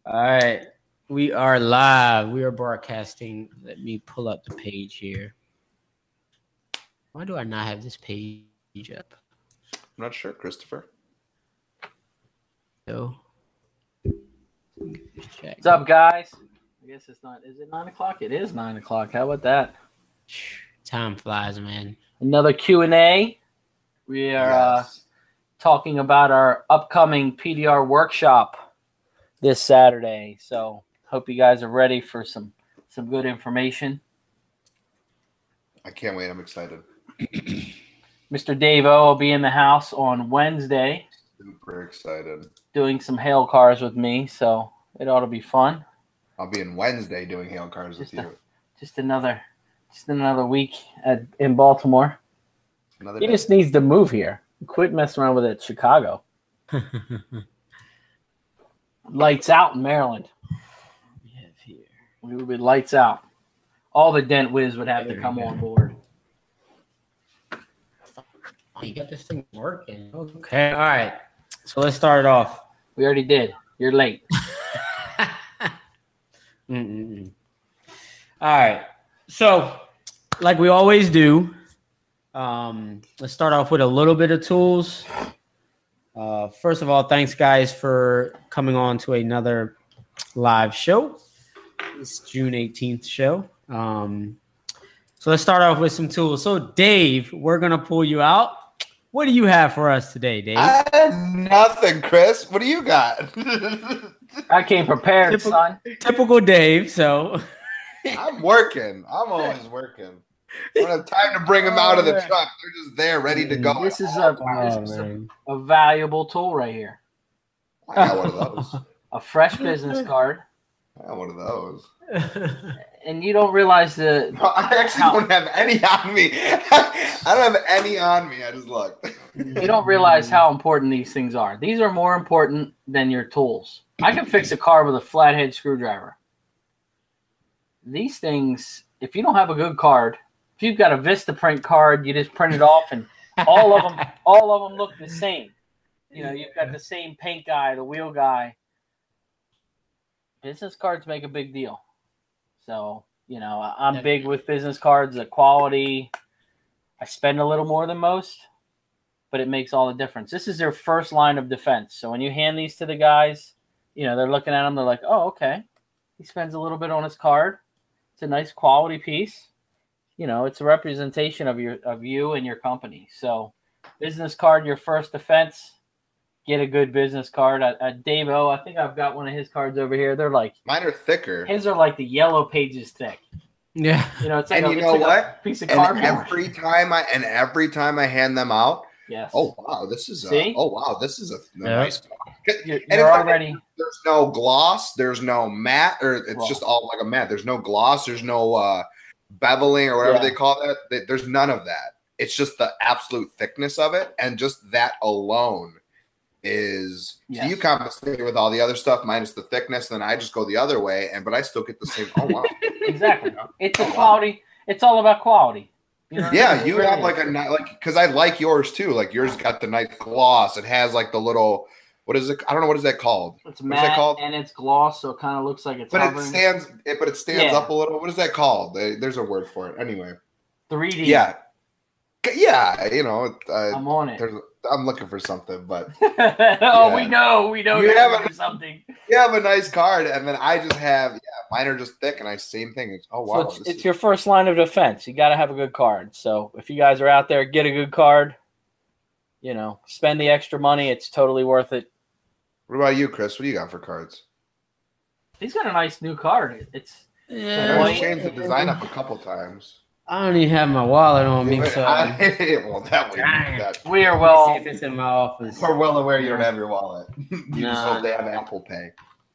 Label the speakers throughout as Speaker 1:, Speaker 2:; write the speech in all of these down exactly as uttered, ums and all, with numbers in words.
Speaker 1: All right. We are live. We are broadcasting. Let me pull up the page here. Why do I not have this page up?
Speaker 2: I'm not sure, Christopher.
Speaker 1: So,
Speaker 3: what's up, guys? I guess it's not. Is it nine o'clock? It is nine o'clock. How about that?
Speaker 1: Time flies, man.
Speaker 3: Another Q and A. We are
Speaker 2: Yes.
Speaker 3: uh, talking about our upcoming P D R workshop this Saturday. So, hope you guys are ready for some some good information.
Speaker 2: I can't wait. I'm excited.
Speaker 3: Mister Dave O will be in the house on Wednesday
Speaker 2: Super excited.
Speaker 3: doing some hail cars with me, so it ought to be fun.
Speaker 2: I'll be in Wednesday doing hail cars
Speaker 3: Just
Speaker 2: with
Speaker 3: a-
Speaker 2: you.
Speaker 3: Just another, just another week at in Baltimore.
Speaker 2: Another
Speaker 3: He
Speaker 2: day.
Speaker 3: just needs to move here. Quit messing around with it, Chicago. Lights out in Maryland.
Speaker 1: We have here.
Speaker 3: We would be lights out. All the Dent Whiz would have
Speaker 1: There
Speaker 3: to
Speaker 1: we
Speaker 3: come
Speaker 1: go.
Speaker 3: on board.
Speaker 1: Oh, you got this thing working. Okay. All right. So let's start it off.
Speaker 3: We already did. You're late.
Speaker 1: Mm-mm-mm. All right. So, like we always do, um, let's start off with a little bit of tools. Uh, first of all, thanks, guys, for coming on to another live show. It's June eighteenth show. Um, so let's start off with some tools. So, Dave, we're going to pull you out. What do you have for us today, Dave?
Speaker 2: I had nothing, Chris. What do you got?
Speaker 3: I came prepared,
Speaker 1: Typical-
Speaker 3: son.
Speaker 1: Typical Dave. So,
Speaker 2: I'm working. I'm always working. I don't have time to bring them out of the
Speaker 3: Oh, man.
Speaker 2: truck. They're just there, ready to go.
Speaker 3: This is a
Speaker 1: oh,
Speaker 3: this is a,
Speaker 1: man.
Speaker 3: a valuable tool right here.
Speaker 2: I got one of those.
Speaker 3: A fresh business card,
Speaker 2: I got one of those.
Speaker 3: and you don't realize the
Speaker 2: No, I actually
Speaker 3: How-
Speaker 2: don't have any on me. I don't have any on me. I just looked.
Speaker 3: you don't realize how important these things are. These are more important than your tools. I can fix a car with a flathead screwdriver. These things, if you don't have a good card, if you've got a Vistaprint card, you just print it off, and all of them, all of them look the same. You know, you've got the same paint guy, the wheel guy. Business cards make a big deal. So, you know, I- I'm big with business cards, the quality. I spend a little more than most, but it makes all the difference. This is their first line of defense. So when you hand these to the guys, you know, they're looking at them, they're like, oh, okay. He spends a little bit on his card. It's a nice quality piece. You know, it's a representation of your of you and your company. So business card, your first defense. Get a good business card. At, at Dave O, I think I've got one of his cards over here. They're like,
Speaker 2: Mine are thicker.
Speaker 3: his are like the yellow pages thick.
Speaker 1: Yeah.
Speaker 3: You know, it's like,
Speaker 2: And
Speaker 3: a,
Speaker 2: you
Speaker 3: it's
Speaker 2: know
Speaker 3: like a
Speaker 2: what?
Speaker 3: piece of
Speaker 2: And
Speaker 3: cardboard.
Speaker 2: every time I and every time I hand them out,
Speaker 3: yes.
Speaker 2: oh wow, this is a,
Speaker 3: See?
Speaker 2: oh wow, this is a, a
Speaker 1: Yeah.
Speaker 2: nice.
Speaker 3: You're,
Speaker 2: And
Speaker 3: you're
Speaker 2: it's like-
Speaker 3: already.
Speaker 2: There's no gloss. There's no matte, or it's
Speaker 3: Well-
Speaker 2: just all like a matte. There's no gloss. There's no uh, beveling or whatever
Speaker 3: Yeah.
Speaker 2: they call that. Th- There's none of that. It's just the absolute thickness of it, and just that alone is.
Speaker 3: Yes.
Speaker 2: So you compensate with all the other stuff minus the thickness. Then I just go the other way, and but I still get the same. Oh wow.
Speaker 3: Exactly. It's
Speaker 2: Oh,
Speaker 3: a
Speaker 2: wow.
Speaker 3: quality. It's all about quality. You know what I
Speaker 2: Yeah,
Speaker 3: mean? It
Speaker 2: you
Speaker 3: really
Speaker 2: have
Speaker 3: is.
Speaker 2: like a ni- like because I like yours too. Like yours got the nice gloss. It has like the little what is it? I don't know what is that called.
Speaker 3: It's
Speaker 2: What's
Speaker 3: matte
Speaker 2: that called?
Speaker 3: and it's gloss, so it kind of looks like it's
Speaker 2: But it
Speaker 3: hovering.
Speaker 2: stands. It, but it stands
Speaker 3: Yeah.
Speaker 2: up a little. What is that called? They- There's a word for it. Anyway.
Speaker 3: three D.
Speaker 2: Yeah, yeah. You know, uh,
Speaker 3: I'm on it.
Speaker 2: there's. I'm looking for something, but
Speaker 3: oh, we
Speaker 2: Yeah.
Speaker 3: know, we know
Speaker 2: You
Speaker 3: you're
Speaker 2: have
Speaker 3: gonna
Speaker 2: a-
Speaker 3: do something.
Speaker 2: you have a nice card, and then I just have. Yeah, mine are just thick, and I same thing. It's, oh wow,
Speaker 3: so it's,
Speaker 2: this
Speaker 3: it's
Speaker 2: is-
Speaker 3: your first line of defense. You got to have a good card. So if you guys are out there, get a good card. You know, spend the extra money. It's totally worth it.
Speaker 2: What about you, Chris? What do you got for cards?
Speaker 3: He's got a nice new card. It's
Speaker 2: I
Speaker 1: Yeah.
Speaker 3: Well,
Speaker 2: have changed the design up a couple times.
Speaker 1: I don't even have my wallet on me, so
Speaker 2: I, well, that way,
Speaker 1: Dang.
Speaker 2: that,
Speaker 3: we are
Speaker 1: Let me
Speaker 3: well.
Speaker 1: see if it's in my office.
Speaker 2: we're well aware you don't have your wallet. You just
Speaker 1: Nah.
Speaker 2: hope they have Apple Pay.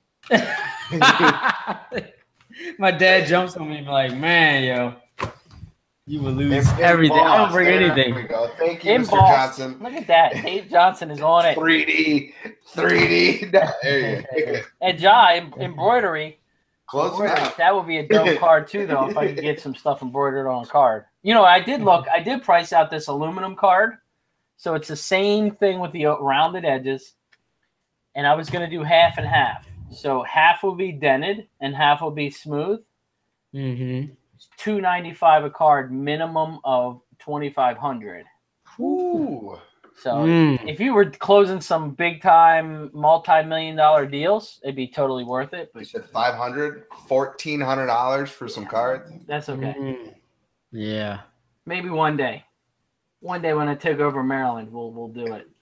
Speaker 1: My dad jumps on me and be like, man, yo, you will lose
Speaker 2: In- in
Speaker 1: everything. I don't
Speaker 2: boss.
Speaker 1: bring
Speaker 2: There
Speaker 1: anything.
Speaker 2: we go. Thank you,
Speaker 3: In
Speaker 2: Mister
Speaker 3: boss.
Speaker 2: Johnson.
Speaker 3: Look at that. Dave Johnson is on it.
Speaker 2: three D, three D. There you go.
Speaker 3: And Ja, em- embroidery.
Speaker 2: Close
Speaker 3: Embroidery.
Speaker 2: enough.
Speaker 3: That would be a dope card too, though, if I could get some stuff embroidered on a card. You know, I did look. I did price out this aluminum card, So it's the same thing with the rounded edges. And I was going to do half and half. So half will be dented and half will be smooth.
Speaker 1: Mm-hmm.
Speaker 3: two ninety-five a card, minimum of twenty-five hundred.
Speaker 2: Ooh.
Speaker 3: So
Speaker 1: Mm.
Speaker 3: if you were closing some big time multi-million dollar deals, it'd be totally worth it.
Speaker 2: You
Speaker 3: But
Speaker 2: said five hundred, fourteen hundred dollars for some cards.
Speaker 3: that's okay.
Speaker 1: Mm. Yeah.
Speaker 3: Maybe one day. One day when I take over Maryland, we'll we'll do it.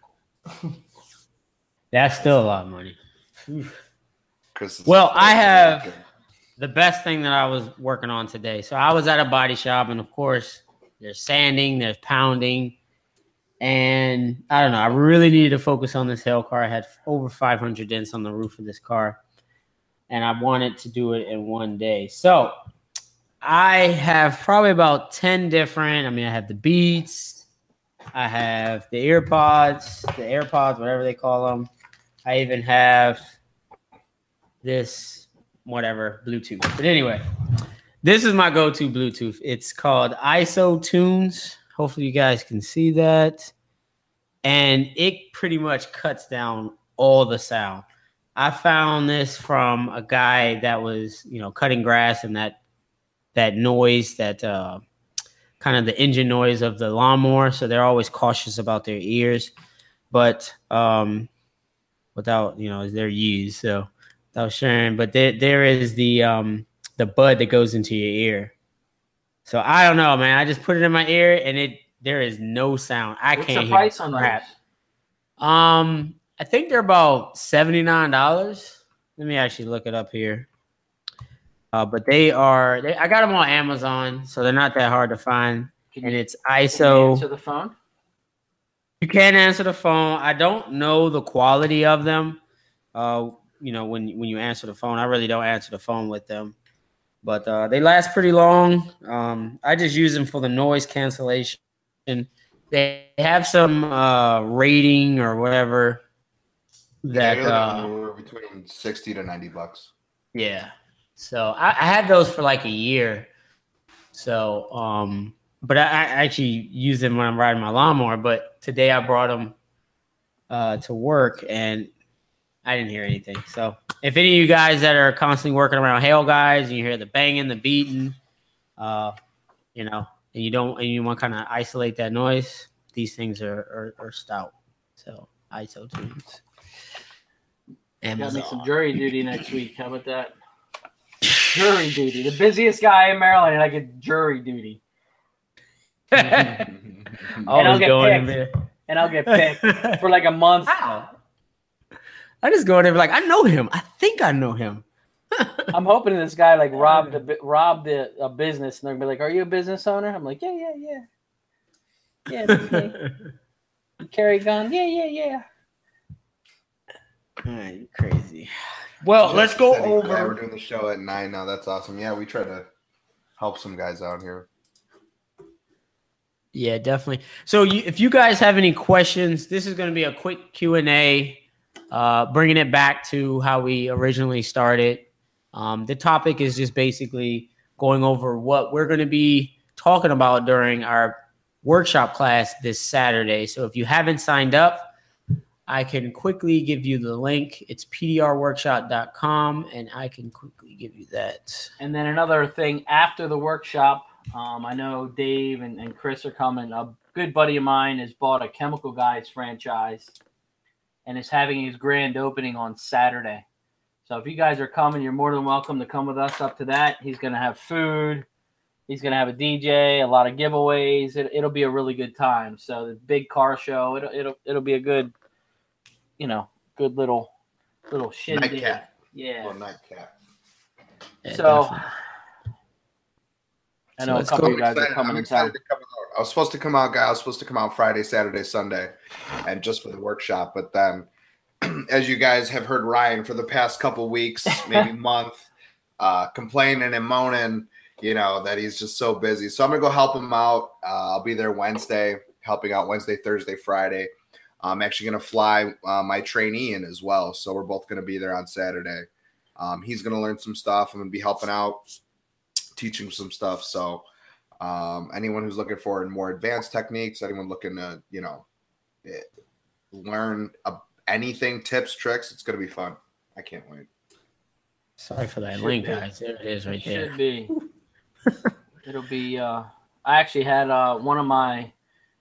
Speaker 1: That's still a lot of money.
Speaker 2: Chris is-
Speaker 1: Well, I have the best thing that I was working on today. So I was at a body shop, and of course, there's sanding, there's pounding. And I don't know. I really needed to focus on this Hail car. I had over five hundred dents on the roof of this car, and I wanted to do it in one day. So I have probably about ten different. I mean, I have the Beats, I have the EarPods, the AirPods, whatever they call them. I even have this whatever Bluetooth. But anyway, this is my go-to Bluetooth. It's called IsoTunes. Hopefully you guys can see that. And it pretty much cuts down all the sound. I found this from a guy that was, you know, cutting grass, and that that noise, that uh, kind of the engine noise of the lawnmower. So they're always cautious about their ears. But um, without, you know, they're used. So without sharing. But there, there is the um, the bud that goes into your ear. So I don't know, man. I just put it in my ear, and it there is no sound. I
Speaker 3: What's
Speaker 1: can't
Speaker 3: the
Speaker 1: hear
Speaker 3: price on
Speaker 1: crap.
Speaker 3: those?
Speaker 1: Um, I think they're about seventy-nine dollars. Let me actually look it up here. Uh, but they are. They, I got them on Amazon, so they're not that hard to find.
Speaker 3: Can
Speaker 1: And
Speaker 3: you-
Speaker 1: it's
Speaker 3: Can you
Speaker 1: ISO.
Speaker 3: answer the phone?
Speaker 1: You can answer the phone. I don't know the quality of them. Uh, you know, when when you answer the phone, I really don't answer the phone with them. But uh, they last pretty long. Um, I just use them for the noise cancellation. They have some uh, rating or whatever that.
Speaker 2: Yeah,
Speaker 1: Uh,
Speaker 2: we're between sixty to ninety bucks.
Speaker 1: yeah. So I, I had those for like a year. So, um, but I, I actually use them when I'm riding my lawnmower. But today I brought them uh, to work, and I didn't hear anything. So if any of you guys that are constantly working around Hail guys, and you hear the banging, the beating, uh, you know, and you don't, and you want to kind of isolate that noise, these things are are, are stout. So IsoTunes.
Speaker 3: Got me some
Speaker 1: Amazon.
Speaker 3: jury duty next week. How about that? Jury duty. The busiest guy in Maryland, and I get jury duty.
Speaker 1: Always
Speaker 3: I'll get
Speaker 1: going in
Speaker 3: picked.
Speaker 1: there.
Speaker 3: And I'll get picked for like a month.
Speaker 1: How? I just go in there and be like, I know him. I think I know him.
Speaker 3: I'm hoping this guy like robbed a bi- robbed a, a business, and they're gonna be like, "Are you a business owner?" I'm like, "Yeah, yeah, yeah, yeah." That's me. You carry a gun? Yeah, yeah, yeah.
Speaker 1: All right, you crazy. Well, let's go
Speaker 2: Said he- Yeah, we're
Speaker 1: over.
Speaker 2: doing the show at nine now. That's awesome. Yeah, we try to help some guys out here.
Speaker 1: Yeah, definitely. So you, if you guys have any questions, this is going to be a quick Q and A, uh, bringing it back to how we originally started. Um, the topic is just basically going over what we're going to be talking about during our workshop class this Saturday. So if you haven't signed up, I can quickly give you the link. It's p d r workshop dot com, and I can quickly give you that.
Speaker 3: And then another thing after the workshop, um, I know Dave and, and Chris are coming. A good buddy of mine has bought a Chemical Guys franchise and is having his grand opening on Saturday. So if you guys are coming, you're more than welcome to come with us up to that. He's going to have food. He's going to have a D J, a lot of giveaways. It, it'll be a really good time. So the big car show, it'll it'll it'll be a good, you know, good little little shindig.
Speaker 2: Nightcap.
Speaker 3: Yeah.
Speaker 2: Well, nightcap.
Speaker 1: Yeah,
Speaker 3: So
Speaker 1: definitely.
Speaker 3: I
Speaker 1: So
Speaker 3: know a
Speaker 1: let's
Speaker 3: couple
Speaker 1: go.
Speaker 3: of you guys are
Speaker 2: Excited.
Speaker 3: coming
Speaker 2: I'm
Speaker 3: in
Speaker 2: excited
Speaker 3: town.
Speaker 2: to come out. I was supposed to come out, guys. I was supposed to come out Friday, Saturday, Sunday, and just for the workshop. But then, as you guys have heard Ryan for the past couple weeks, maybe month, uh, complaining and moaning, you know, that he's just so busy. So I'm gonna go help him out. Uh, I'll be there Wednesday, helping out Wednesday, Thursday, Friday. I'm actually gonna fly uh, my trainee in as well. So we're both gonna be there on Saturday. Um, he's gonna learn some stuff. I'm gonna be helping out, teaching some stuff. So um, anyone who's looking for more advanced techniques, anyone looking to, you know, learn a, anything, tips, tricks, it's going to be fun. I can't wait.
Speaker 1: Sorry for that
Speaker 3: Should
Speaker 1: link,
Speaker 3: be.
Speaker 1: guys. There it is right
Speaker 3: It
Speaker 1: there.
Speaker 3: should be. It'll be. Uh, I actually had uh, one of my.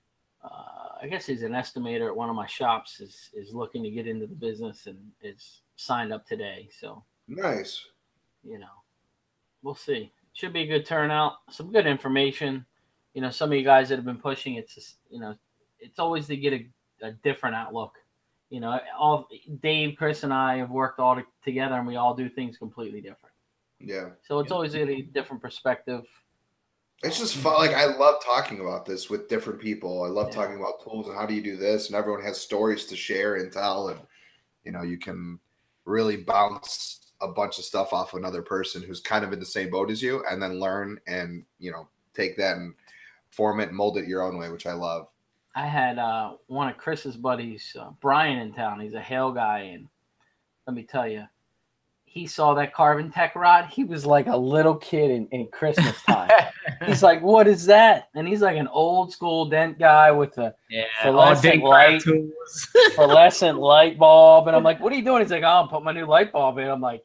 Speaker 3: Uh, I guess he's an estimator at one of my shops. Is is looking to get into the business and is signed up today. So
Speaker 2: Nice.
Speaker 3: you know, we'll see. Should be a good turnout. Some good information. You know, some of you guys that have been pushing, it's just, you know, it's always to get a, a different outlook. You know, all Dave, Chris, and I have worked all to, together, and we all do things completely different.
Speaker 2: Yeah.
Speaker 3: So it's always a different perspective.
Speaker 2: It's just fun. Like, I love talking about this with different people. I love
Speaker 3: Yeah.
Speaker 2: talking about tools and how do you do this, and everyone has stories to share and tell, and you know, you can really bounce a bunch of stuff off another person who's kind of in the same boat as you, and then learn and, you know, take that and form it and mold it your own way, which I love.
Speaker 3: I had uh, one of Chris's buddies, uh, Brian, in town. He's a hail guy, and let me tell you, he saw that Carbon Tech rod. He was like a little kid in, in Christmas time. He's like, "What is that?" And he's like an old school dent guy with a
Speaker 1: Yeah,
Speaker 3: fluorescent light,
Speaker 1: tools.
Speaker 3: fluorescent light bulb. And I'm like, "What are you doing?" He's like, "Oh, I'm putting my new light bulb in." I'm like,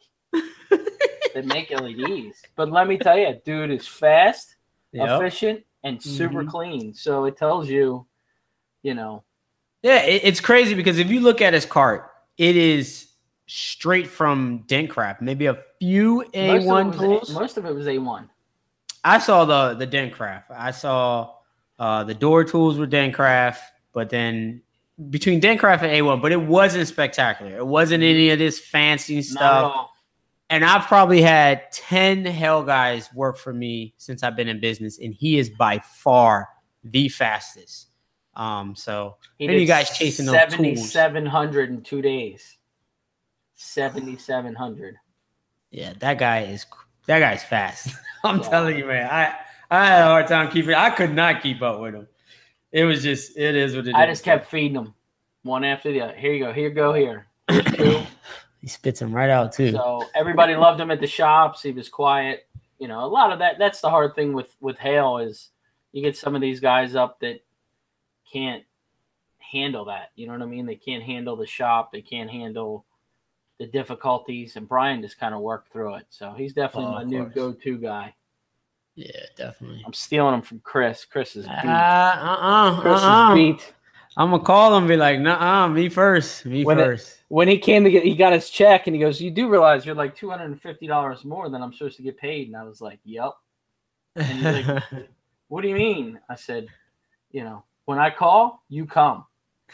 Speaker 3: "They make L E Ds." But let me tell you, dude is fast,
Speaker 1: Yep.
Speaker 3: efficient, and super
Speaker 1: Mhm.
Speaker 3: clean. So it tells you, you know.
Speaker 1: Yeah, it, it's crazy because if you look at his cart, it is straight from Dentcraft. Maybe a few A one
Speaker 3: most of it was,
Speaker 1: tools.
Speaker 3: most of it was A one.
Speaker 1: I saw the the Dentcraft. I saw uh, the door tools with Dentcraft, but then between Dentcraft and A one, but it wasn't spectacular. It wasn't any of this fancy
Speaker 3: Not at
Speaker 1: stuff.
Speaker 3: all.
Speaker 1: And I've probably had ten Hell guys work for me since I've been in business, and he is by far the fastest. Um, so
Speaker 3: He
Speaker 1: any
Speaker 3: did
Speaker 1: guys chasing those tools.
Speaker 3: seventy-seven hundred in two days. seventy-seven hundred.
Speaker 1: Yeah, that guy is that guy's fast. I'm
Speaker 3: Yeah.
Speaker 1: telling you, man. I I had a hard time keeping. I could not keep up with him. It was just it is what it is.
Speaker 3: I just kept feeding him one after the other. Here you go. Here go here. Here's two.
Speaker 1: He spits him right out too.
Speaker 3: So everybody loved him at the shops. He was quiet. You know, a lot of that. That's the hard thing with with Hale is you get some of these guys up that can't handle that. You know what I mean? They can't handle the shop. They can't handle the difficulties. And Brian just kind of worked through it. So he's definitely
Speaker 1: Oh,
Speaker 3: my
Speaker 1: of
Speaker 3: new
Speaker 1: course.
Speaker 3: go-to guy.
Speaker 1: Yeah, definitely.
Speaker 3: I'm stealing him from Chris. Chris is beat.
Speaker 1: Uh, uh,
Speaker 3: Chris
Speaker 1: uh,
Speaker 3: is beat.
Speaker 1: I'm gonna call him and be like, nah, me first. Me
Speaker 3: When it-
Speaker 1: first.
Speaker 3: When he came to get, he got his check and he goes, "You do realize you're like two hundred fifty dollars more than I'm supposed to get paid?" And I was like, "Yep." And he's like, "What do you mean?" I said, "You know, when I call, you come."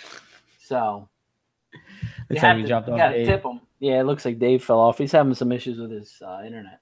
Speaker 3: So you
Speaker 1: Looks
Speaker 3: have
Speaker 1: like we
Speaker 3: to,
Speaker 1: dropped
Speaker 3: you
Speaker 1: off
Speaker 3: gotta
Speaker 1: Dave.
Speaker 3: tip him. Yeah, it looks like Dave fell off. He's having some issues with his uh, internet.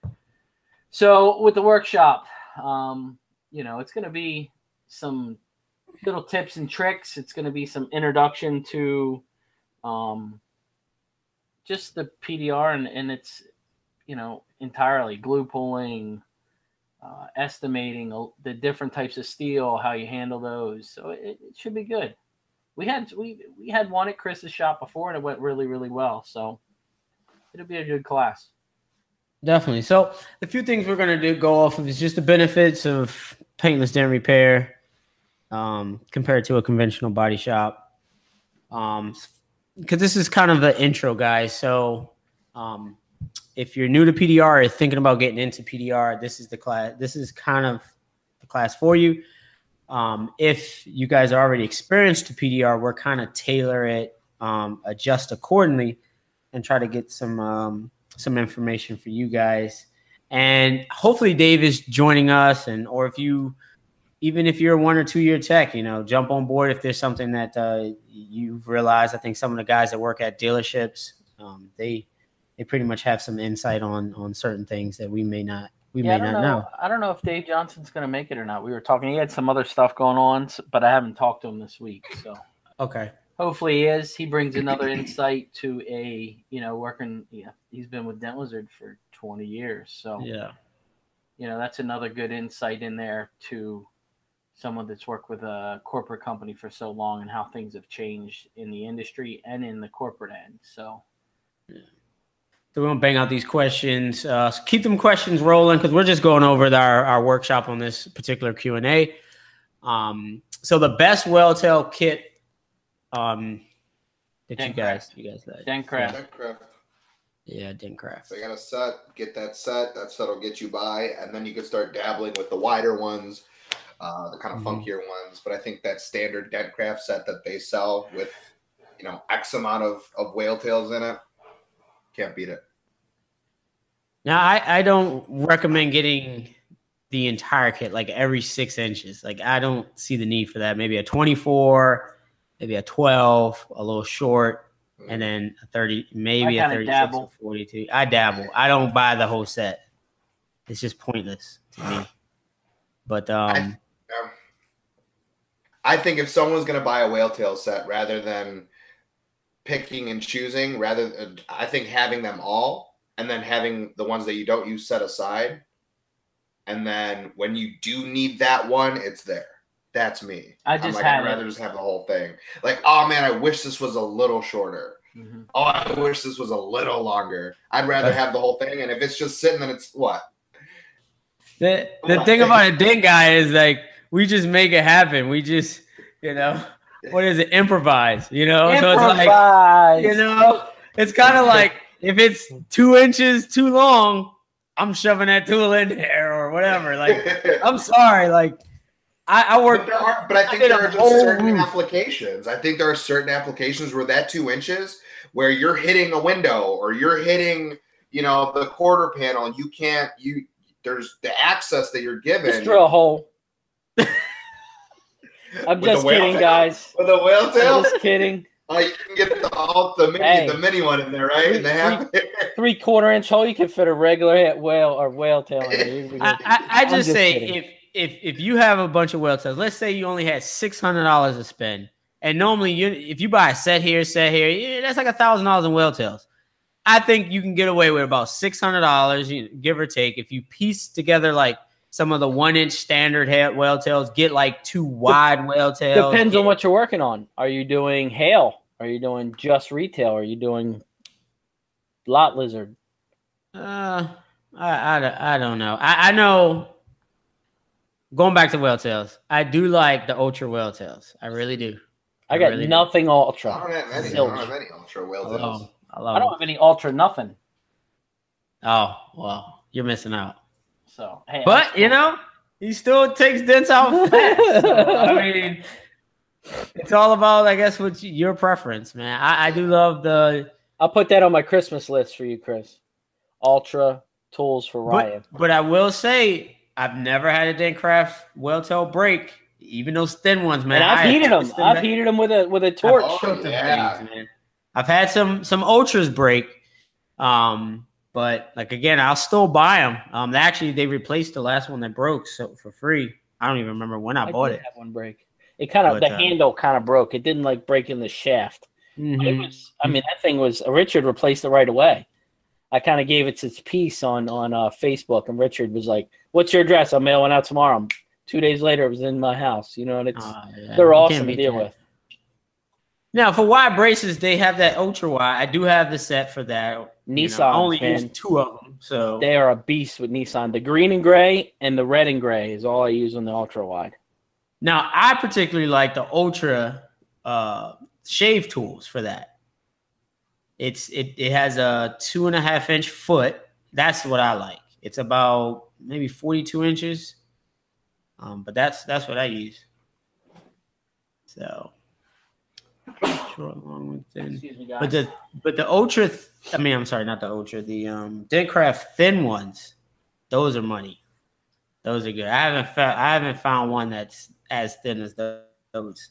Speaker 3: So with the workshop, um, you know, it's going to be some little tips and tricks. It's going to be some introduction to um, just the P D R and, and it's, you know, entirely glue pulling, uh, estimating uh, the different types of steel, how you handle those. So it, it should be good. We had we we had one at Chris's shop before, and it went really, really well. So it'll be a good class.
Speaker 1: Definitely. So the few things we're gonna do go off of is just the benefits of paintless dent repair um, compared to a conventional body shop. Um, because this is kind of the intro, guys. So um, if you're new to P D R or thinking about getting into P D R, this is the class. This is kind of the class for you. Um, if you guys are already experienced to P D R, we're kind of tailor it, um, adjust accordingly, and try to get some um, some information for you guys. And hopefully Dave is joining us, and or if you, even if you're a one or two year tech, you know, jump on board if there's something that uh, you've realized. I think some of the guys that work at dealerships, um, they they pretty much have some insight on on certain things that we may not we
Speaker 3: Yeah, I
Speaker 1: may
Speaker 3: don't
Speaker 1: not
Speaker 3: know.
Speaker 1: know.
Speaker 3: I don't know if Dave Johnson's going to make it or not. We were talking. He had some other stuff going on, s- but I haven't talked to him this week. So
Speaker 1: Okay.
Speaker 3: hopefully he is. He brings another insight to a, you know, working. Yeah, he's been with Dent Wizard for twenty years. So
Speaker 1: Yeah.
Speaker 3: you know, that's another good insight in there to someone that's worked with a corporate company for so long and how things have changed in the industry and in the corporate end. So
Speaker 1: So we're gonna bang out these questions. Uh, so keep them questions rolling because we're just going over the, our our workshop on this particular Q and A. Um, so the best well tail kit um, that you
Speaker 3: Dentcraft.
Speaker 1: guys you guys like.
Speaker 3: Dentcraft.
Speaker 2: Dentcraft.
Speaker 1: Yeah, Dentcraft.
Speaker 2: So you got a set, get that set. That set will get you by, and then you can start dabbling with the wider ones, uh, the kind of
Speaker 1: Mhm.
Speaker 2: funkier ones. But I think that standard Dentcraft set that they sell with, you know, X amount of, of whale tails in it, can't beat it.
Speaker 1: Now, I, I don't recommend getting the entire kit, like every six inches. Like, I don't see the need for that. Maybe a twenty-four, maybe a twelve, a little short,
Speaker 2: Mm.
Speaker 1: and then a thirty, maybe
Speaker 3: I
Speaker 1: a
Speaker 3: kinda
Speaker 1: thirty-six
Speaker 3: dabble.
Speaker 1: or forty-two. I dabble. I don't buy the whole set. It's just pointless to me. But um,
Speaker 2: Um, I think if someone's going to buy a whale tail set rather than picking and choosing, rather, uh, I think having them all and then having the ones that you don't use set aside. And then when you do need that one, it's there. That's me.
Speaker 3: I
Speaker 2: I'm
Speaker 3: just
Speaker 2: like,
Speaker 3: had
Speaker 2: I'd rather
Speaker 3: it.
Speaker 2: just have the whole thing. Like, oh man, I wish this was a little shorter.
Speaker 3: Mm-hmm.
Speaker 2: Oh, I wish this was a little longer. I'd rather have the whole thing. And if it's just sitting, then it's what?
Speaker 1: the the thing about a dent guy is like we just make it happen. We just, you know, what is it? Improvise. You know, so it's like,
Speaker 3: Improvise.
Speaker 1: you know, it's kind of like if it's two inches too long, I'm shoving that tool in there or whatever. Like, I'm sorry. Like, I, I
Speaker 2: But
Speaker 1: work.
Speaker 2: there are, but I think
Speaker 1: did
Speaker 2: there
Speaker 1: a
Speaker 2: are just
Speaker 1: whole
Speaker 2: certain
Speaker 1: roof.
Speaker 2: applications. I think there are certain applications where that two inches, where you're hitting a window or you're hitting, you know, the quarter panel, you can't. You there's the access that you're given.
Speaker 3: Just drill a hole. I'm
Speaker 2: With the
Speaker 3: just
Speaker 2: whale
Speaker 3: kidding,
Speaker 2: tail?
Speaker 3: guys.
Speaker 2: With a whale tail.
Speaker 3: I'm just kidding.
Speaker 2: Oh, you can get the all the mini
Speaker 3: Hey.
Speaker 2: the mini one in there, right?
Speaker 3: Three-
Speaker 2: And they have
Speaker 3: Three quarter inch hole, you can fit a regular hit whale or whale tail in there. You'd be
Speaker 1: I,
Speaker 3: good.
Speaker 1: I, I
Speaker 3: I'm
Speaker 1: just
Speaker 3: just
Speaker 1: say
Speaker 3: kidding.
Speaker 1: if if if you have a bunch of whale tails, let's say you only had six hundred dollars to spend, and normally you if you buy a set here, set here, yeah, that's like a thousand dollars in whale tails. I think you can get away with about six hundred dollars, you know, give or take, if you piece together like some of the one inch standard head whale tails, get like two wide whale tails.
Speaker 3: Depends
Speaker 1: get,
Speaker 3: on what you're working on. Are you doing hail? Are you doing just retail? Are you doing lot lizard?
Speaker 1: Uh, I, I, I don't know. I, I know. Going back to whale tails, I do like the ultra whale tails. I really do.
Speaker 3: I got
Speaker 1: really do.
Speaker 3: nothing ultra.
Speaker 2: I don't have any. I
Speaker 3: Zilch.
Speaker 2: don't have any ultra whale
Speaker 1: I
Speaker 2: tails.
Speaker 1: love 'em. I love
Speaker 3: I don't
Speaker 1: 'em.
Speaker 3: have any ultra nothing.
Speaker 1: Oh well, you're missing out.
Speaker 3: So hey,
Speaker 1: But
Speaker 3: I'm-
Speaker 1: you know, he still takes dents out fast. So, I mean, it's all about, I guess, what you, your preference, man. I, I do love the,
Speaker 3: I'll put that on my Christmas list for you, Chris. Ultra tools for Ryan.
Speaker 1: but, but I will say I've never had a Dentcraft whale tail break, even those thin ones, man.
Speaker 3: and I've
Speaker 1: I
Speaker 3: heated them.
Speaker 1: twist them
Speaker 3: I've
Speaker 1: back.
Speaker 3: heated them with a with a torch.
Speaker 2: Oh,
Speaker 1: Showed the
Speaker 2: yeah.
Speaker 1: videos, man. I've had some some ultras break, um, but like again, I'll still buy them. Um, they actually they replaced the last one that broke so for free. I don't even remember when I,
Speaker 3: I
Speaker 1: bought
Speaker 3: did
Speaker 1: it.
Speaker 3: have one break. It kind of
Speaker 1: But,
Speaker 3: the
Speaker 1: uh,
Speaker 3: handle kind of broke. It didn't like break in the shaft.
Speaker 1: Mhm.
Speaker 3: It was. I mean, that thing was. Richard replaced it right away. I kind of gave it its piece on on uh, Facebook, and Richard was like, "What's your address? I'm mailing out tomorrow." Two days later, it was in my house. You know, and it's
Speaker 1: Oh, yeah.
Speaker 3: they're
Speaker 1: You
Speaker 3: awesome
Speaker 1: can't
Speaker 3: to
Speaker 1: beat
Speaker 3: deal
Speaker 1: that.
Speaker 3: with.
Speaker 1: Now for wide braces, they have that ultra wide. I do have the set for that. You know, I
Speaker 3: Nissans,
Speaker 1: only
Speaker 3: man.
Speaker 1: use two of them, so
Speaker 3: They are a beast with Nissan. The green and gray and the red and gray is all I use on the ultra wide.
Speaker 1: now I particularly like the ultra uh, shave tools for that. It's it it has a two and a half inch foot. That's what I like. It's about maybe forty-two inches, um, but that's that's what I use. So short, long, and thin.
Speaker 3: Excuse me, guys.
Speaker 1: But the but the ultra, th- I mean, I'm sorry, not the ultra. The um, Dentcraft thin ones, those are money. Those are good. I haven't found I haven't found one that's as thin as the, those.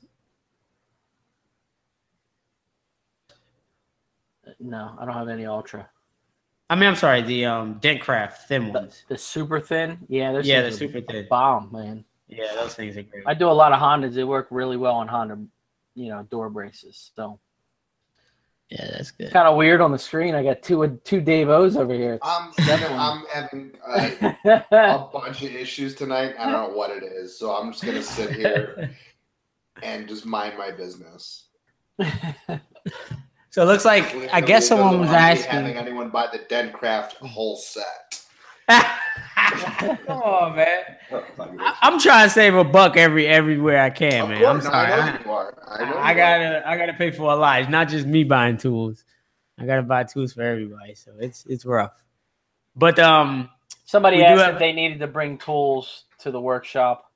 Speaker 3: No, I don't have any ultra.
Speaker 1: I mean, I'm sorry, the um, Dentcraft thin
Speaker 3: The,
Speaker 1: ones.
Speaker 3: the super thin, yeah, they're
Speaker 1: Yeah, they're super thin.
Speaker 3: bomb, man.
Speaker 1: Yeah, those things are great.
Speaker 3: I do a lot of Hondas. They work really well on Honda, you know, door braces. So
Speaker 1: Yeah, that's good.
Speaker 3: it's kind of weird on the screen. I got two two Dave O's over here.
Speaker 2: I'm
Speaker 3: Definitely.
Speaker 2: I'm having uh, a bunch of issues tonight. I don't know what it is, so I'm just gonna sit here and just mind my business.
Speaker 1: So it looks like I guess someone was
Speaker 2: Doesn't want me having
Speaker 1: asking.
Speaker 2: anyone buy the Dentcraft whole set.
Speaker 1: Come on, man. I- I'm trying to save a buck every everywhere I can,
Speaker 2: Of
Speaker 1: man.
Speaker 2: course,
Speaker 1: I'm
Speaker 2: no,
Speaker 1: sorry.
Speaker 2: I know
Speaker 1: I,
Speaker 2: you are. I, know
Speaker 1: I
Speaker 2: you
Speaker 1: gotta I gotta pay for a lot. It's not just me buying tools. I gotta buy tools for everybody, so it's it's rough. But um,
Speaker 3: somebody
Speaker 1: we
Speaker 3: asked
Speaker 1: have,
Speaker 3: if they needed to bring tools to the workshop.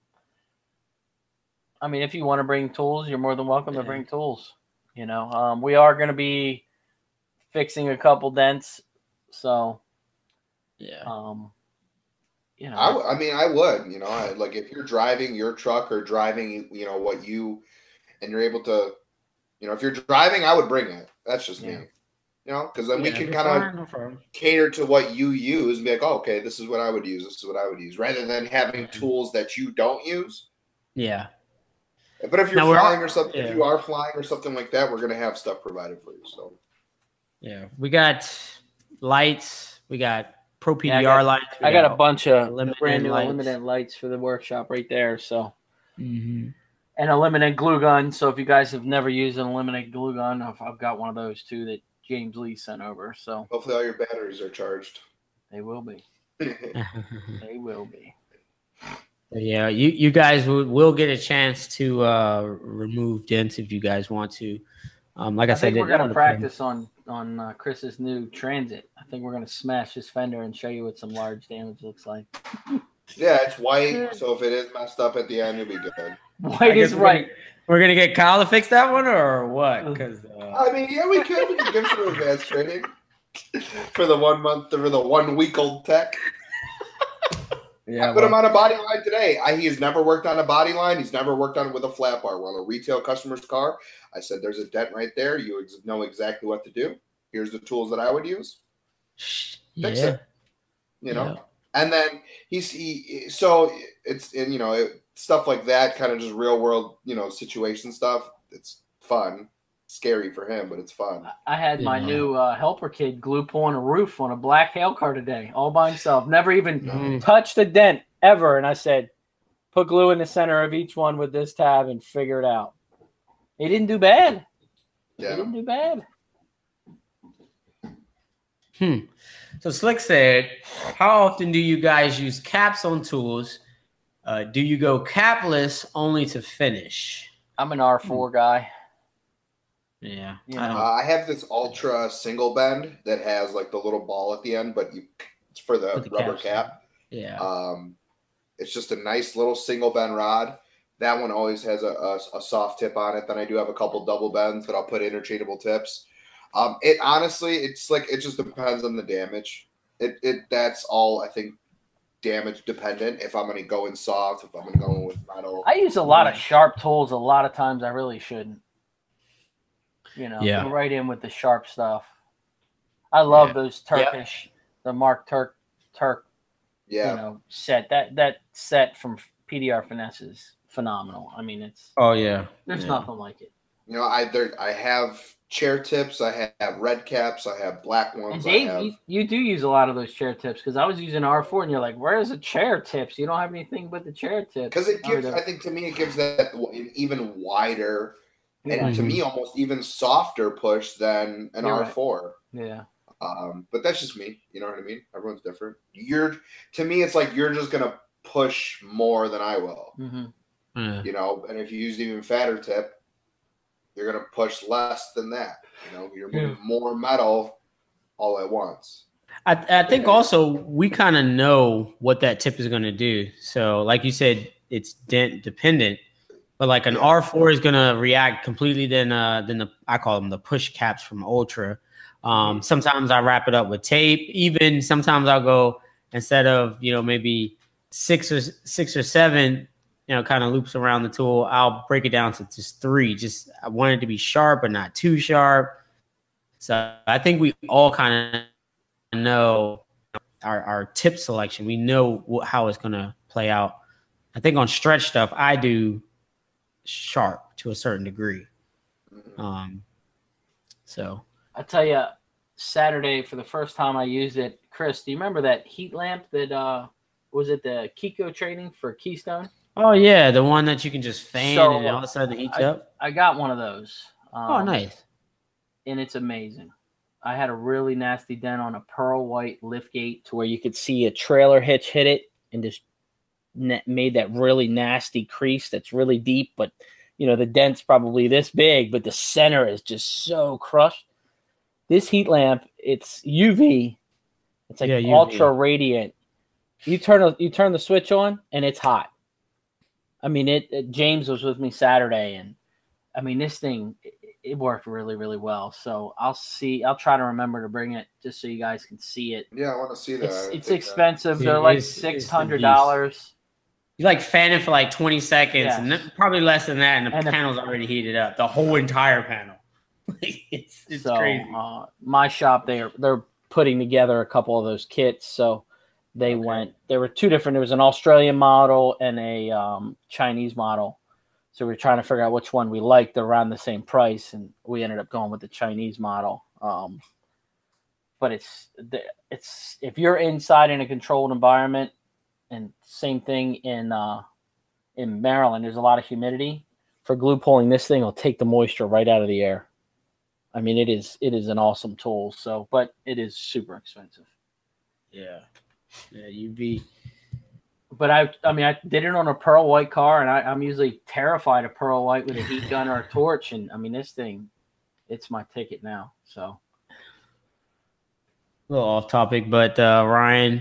Speaker 3: I mean, if you want to bring tools, you're more than welcome
Speaker 1: yeah.
Speaker 3: to bring tools. You know, um, we are going to be fixing a couple dents, so
Speaker 1: yeah.
Speaker 3: Um, you know,
Speaker 2: I, w- I mean, I would, you know, I, like if you're driving your truck or driving, you know, what you, and you're able to, you know, if you're driving, I would bring it. That's just
Speaker 3: Yeah.
Speaker 2: me, you know, because then we
Speaker 1: Yeah,
Speaker 2: can
Speaker 1: if
Speaker 2: kind
Speaker 1: you're
Speaker 2: of
Speaker 1: fine, no problem.
Speaker 2: cater to what you use and be like, oh, okay, this is what I would use. This is what I would use, rather than having
Speaker 1: Mhm.
Speaker 2: tools that you don't use.
Speaker 1: Yeah.
Speaker 2: But if you're
Speaker 1: Now, we're
Speaker 2: flying
Speaker 1: all-
Speaker 2: or something,
Speaker 1: yeah.
Speaker 2: if you are flying or something like that, we're gonna have stuff provided for you. So
Speaker 1: Yeah, we got lights. We got Pro P D R
Speaker 3: Yeah, I got-
Speaker 1: lights. we
Speaker 3: I got a bunch of
Speaker 1: Illuminate
Speaker 3: brand new
Speaker 1: lights.
Speaker 3: Illuminate lights for the workshop right there. So,
Speaker 1: Mhm.
Speaker 3: and Illuminate glue gun. So if you guys have never used an Illuminate glue gun, I've, I've got one of those too that James Lee sent over. So
Speaker 2: hopefully all your batteries are charged.
Speaker 3: they will be. They will be.
Speaker 1: Yeah, you, you guys will, will get a chance to uh, remove dents if you guys want to. Um, like I,
Speaker 3: I
Speaker 1: said,
Speaker 3: think we're
Speaker 1: they- they
Speaker 3: gonna
Speaker 1: don't
Speaker 3: practice on on uh, Chris's new Transit. I think we're gonna smash his fender and show you what some large damage looks like.
Speaker 2: Yeah, it's white, so if it is messed up at the end, it'll be good.
Speaker 1: I
Speaker 3: White
Speaker 1: guess
Speaker 3: is
Speaker 1: we're
Speaker 3: right.
Speaker 1: Gonna, we're gonna get Kyle to fix that one, or what? Because uh,
Speaker 2: I mean, yeah, we could. We could give some advanced training for the one month or the one week old tech.
Speaker 1: yeah,
Speaker 2: I put him
Speaker 1: well,
Speaker 2: on a body line today. I, he has never worked on a body line. He's never worked on it with a flat bar. We're on a retail customer's car. I said, "There's a dent right there. You ex- know exactly what to do. Here's the tools that I would use. Fix
Speaker 1: yeah,
Speaker 2: it." You know.
Speaker 1: yeah.
Speaker 2: And then he's he. So it's and you know it, stuff like that, kind of just real world, you know, situation stuff. It's fun, scary for him, but it's fun.
Speaker 3: I had my
Speaker 1: Yeah.
Speaker 3: new uh, helper kid glue pulling a roof on a black hail car today, all by himself. Never even
Speaker 1: Mhm.
Speaker 3: touched a dent ever. And I said, put glue in the center of each one with this tab and figure it out. He didn't do bad. He
Speaker 2: Yeah.
Speaker 3: didn't do bad.
Speaker 1: Hmm. So Slick said, how often do you guys use caps on tools? Uh, do you go capless only to finish?
Speaker 3: I'm an R four guy.
Speaker 1: Yeah,
Speaker 3: You
Speaker 1: I
Speaker 3: know.
Speaker 1: don't.
Speaker 2: Uh, I have this ultra single bend that has like the little ball at the end, but you it's for the,
Speaker 1: Put the
Speaker 2: rubber
Speaker 1: caps
Speaker 2: cap.
Speaker 1: Yeah.
Speaker 2: Um, it's just a nice little single bend rod. That one always has a, a, a soft tip on it. Then I do have a couple double bends that I'll put interchangeable tips. Um, it honestly, it's like it just depends on the damage. It it that's all I think damage dependent. If I'm gonna go in soft, if I'm gonna go with metal.
Speaker 3: I use a lot of sharp tools. A lot of times I really shouldn't. You know,
Speaker 1: Yeah.
Speaker 3: go right in with the sharp stuff. I love
Speaker 1: Yeah.
Speaker 3: those Turkish, the Mark Turk Turk,
Speaker 2: Yeah,
Speaker 3: you know, set. That that set from P D R Finesse is phenomenal. I mean, it's
Speaker 1: Oh yeah.
Speaker 3: there's
Speaker 1: Yeah.
Speaker 3: nothing like it.
Speaker 2: you know, I there I have chair tips, I have red caps, I have black
Speaker 3: And
Speaker 2: ones.
Speaker 3: Dave,
Speaker 2: I have
Speaker 3: you, you do use a lot of those chair tips because I was using R four and you're like, where's the chair tips? You don't have anything but the chair tips.
Speaker 2: because it
Speaker 3: Oh,
Speaker 2: gives.
Speaker 3: the-
Speaker 2: I think to me it gives that an even wider and
Speaker 3: yeah,
Speaker 2: to me almost even softer push than an
Speaker 3: You're
Speaker 2: R
Speaker 3: right.
Speaker 2: four.
Speaker 3: yeah.
Speaker 2: Um, but that's just me. You know what I mean? Everyone's different. You're to me, it's like you're just gonna push more than I will.
Speaker 3: hmm
Speaker 1: Yeah.
Speaker 2: You know, and if you use the even fatter tip, you're gonna push less than that. You know, you're moving more metal all at once.
Speaker 1: I, I think also we kind of know what that tip is going to do. So, like you said, it's dent dependent, but like an
Speaker 2: Yeah.
Speaker 1: R four is going to react completely than uh than the I call them the push caps from Ultra. Um,
Speaker 2: Mhm.
Speaker 1: Sometimes I wrap it up with tape. Even sometimes I'll go instead of you know maybe six or six or seven, you know, kind of loops around the tool. I'll break it down to just three. Just I want it to be sharp, but not too sharp. So I think we all kind of know our, our tip selection. We know wh- how it's going to play out. I think on stretch stuff, I do sharp to a certain degree.
Speaker 2: Mhm.
Speaker 1: Um, so
Speaker 3: I tell you, Saturday for the first time I used it. Chris, do you remember that heat lamp that uh was it the Kiko training for Keystone?
Speaker 1: oh yeah, the one that you can just fan
Speaker 3: So,
Speaker 1: and all of a sudden it heats
Speaker 3: I,
Speaker 1: up.
Speaker 3: I got one of those. Um,
Speaker 1: Oh, nice.
Speaker 3: And it's amazing. I had a really nasty dent on a pearl white lift gate to where you could see a trailer hitch hit it and just ne- made that really nasty crease that's really deep. But, you know, the dent's probably this big, but the center is just so crushed. This heat lamp, it's U V. It's like
Speaker 1: Yeah, U V.
Speaker 3: ultra radiant. You turn a, you turn the switch on and it's hot. I mean, it, it. James was with me Saturday, and I mean, this thing it, it worked really, really well. So I'll see. I'll try to remember to bring it just so you guys can see it.
Speaker 2: Yeah, I want to see that.
Speaker 3: It's,
Speaker 2: I
Speaker 3: it's
Speaker 2: think
Speaker 3: expensive.
Speaker 1: It
Speaker 3: They're like
Speaker 1: is- it's the
Speaker 3: six hundred dollars.
Speaker 1: You like fan it for like twenty seconds,
Speaker 3: Yes.
Speaker 1: and then probably less than that, and the
Speaker 3: And the-
Speaker 1: panel's already heated up. The whole entire panel. it's it's
Speaker 3: so,
Speaker 1: crazy.
Speaker 3: Uh, my shop, they're they're putting together a couple of those kits. So they
Speaker 1: Okay.
Speaker 3: went. There were two different. There was an Australian model and a um, Chinese model. So we were trying to figure out which one we liked. They're around the same price, and we ended up going with the Chinese model. Um, but it's it's if you're inside in a controlled environment, and same thing in uh, in Maryland, there's a lot of humidity. For glue pulling, this thing will take the moisture right out of the air. I mean, it is it is an awesome tool. So, but it is super expensive.
Speaker 1: Yeah, yeah, U V.
Speaker 3: But I, I mean, I did it on a pearl white car, and I, I'm usually terrified of pearl white with a heat gun or a torch. And I mean, this thing, it's my ticket now. So,
Speaker 1: A little off topic, but uh, Ryan,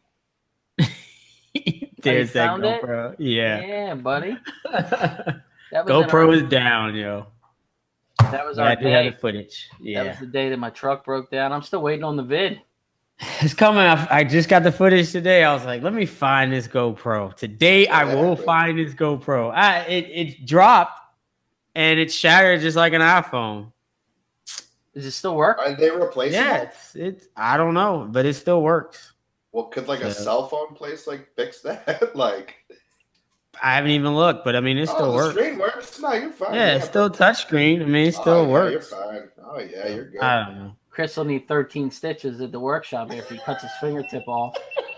Speaker 1: there's that
Speaker 3: found it?
Speaker 1: GoPro. Yeah,
Speaker 3: yeah, buddy. That was in
Speaker 1: GoPro
Speaker 3: our-
Speaker 1: is down, yo.
Speaker 3: That was
Speaker 1: But
Speaker 3: our
Speaker 1: I do have
Speaker 3: day.
Speaker 1: the footage.
Speaker 3: That
Speaker 1: Yeah,
Speaker 3: was the day that my truck broke down. I'm still waiting on the vid.
Speaker 1: it's coming. I, I just got the footage today. I was like, let me find this GoPro today. I will
Speaker 2: Exactly.
Speaker 1: find this GoPro. I it it dropped and it shattered just like an iPhone.
Speaker 3: Does it still work?
Speaker 2: Are they replacing
Speaker 1: Yeah,
Speaker 2: it?
Speaker 1: it's it's. I don't know, but it still works.
Speaker 2: Well, could like
Speaker 1: Yeah.
Speaker 2: a cell phone place like fix that? like,
Speaker 1: I haven't even looked, but I mean, it
Speaker 2: oh,
Speaker 1: still
Speaker 2: the
Speaker 1: works.
Speaker 2: screen works. No, you're fine.
Speaker 1: Yeah, it's still touchscreen. I mean, it still
Speaker 2: oh, yeah,
Speaker 1: works.
Speaker 2: You're fine. Oh yeah, you're good.
Speaker 1: I don't know.
Speaker 3: Chris will need thirteen stitches at the workshop after he cuts his fingertip off.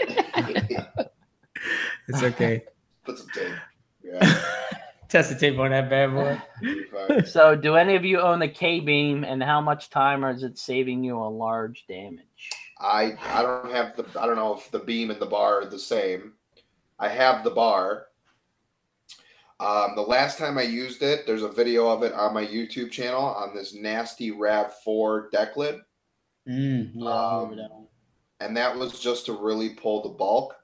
Speaker 1: It's okay.
Speaker 2: Put some tape. Yeah,
Speaker 1: Test the tape on that bad boy.
Speaker 2: you're fine.
Speaker 3: So, do any of you own the K-beam, and how much time is it saving you a large damage?
Speaker 2: I I don't have the I don't know if the beam and the bar are the same. I have the bar. Um, the last time I used it, there's a video of it on my YouTube channel on this nasty RAV four deck lid.
Speaker 1: Mm, yeah, I remember
Speaker 2: Um,
Speaker 1: that one.
Speaker 2: And that was just to really pull the bulk.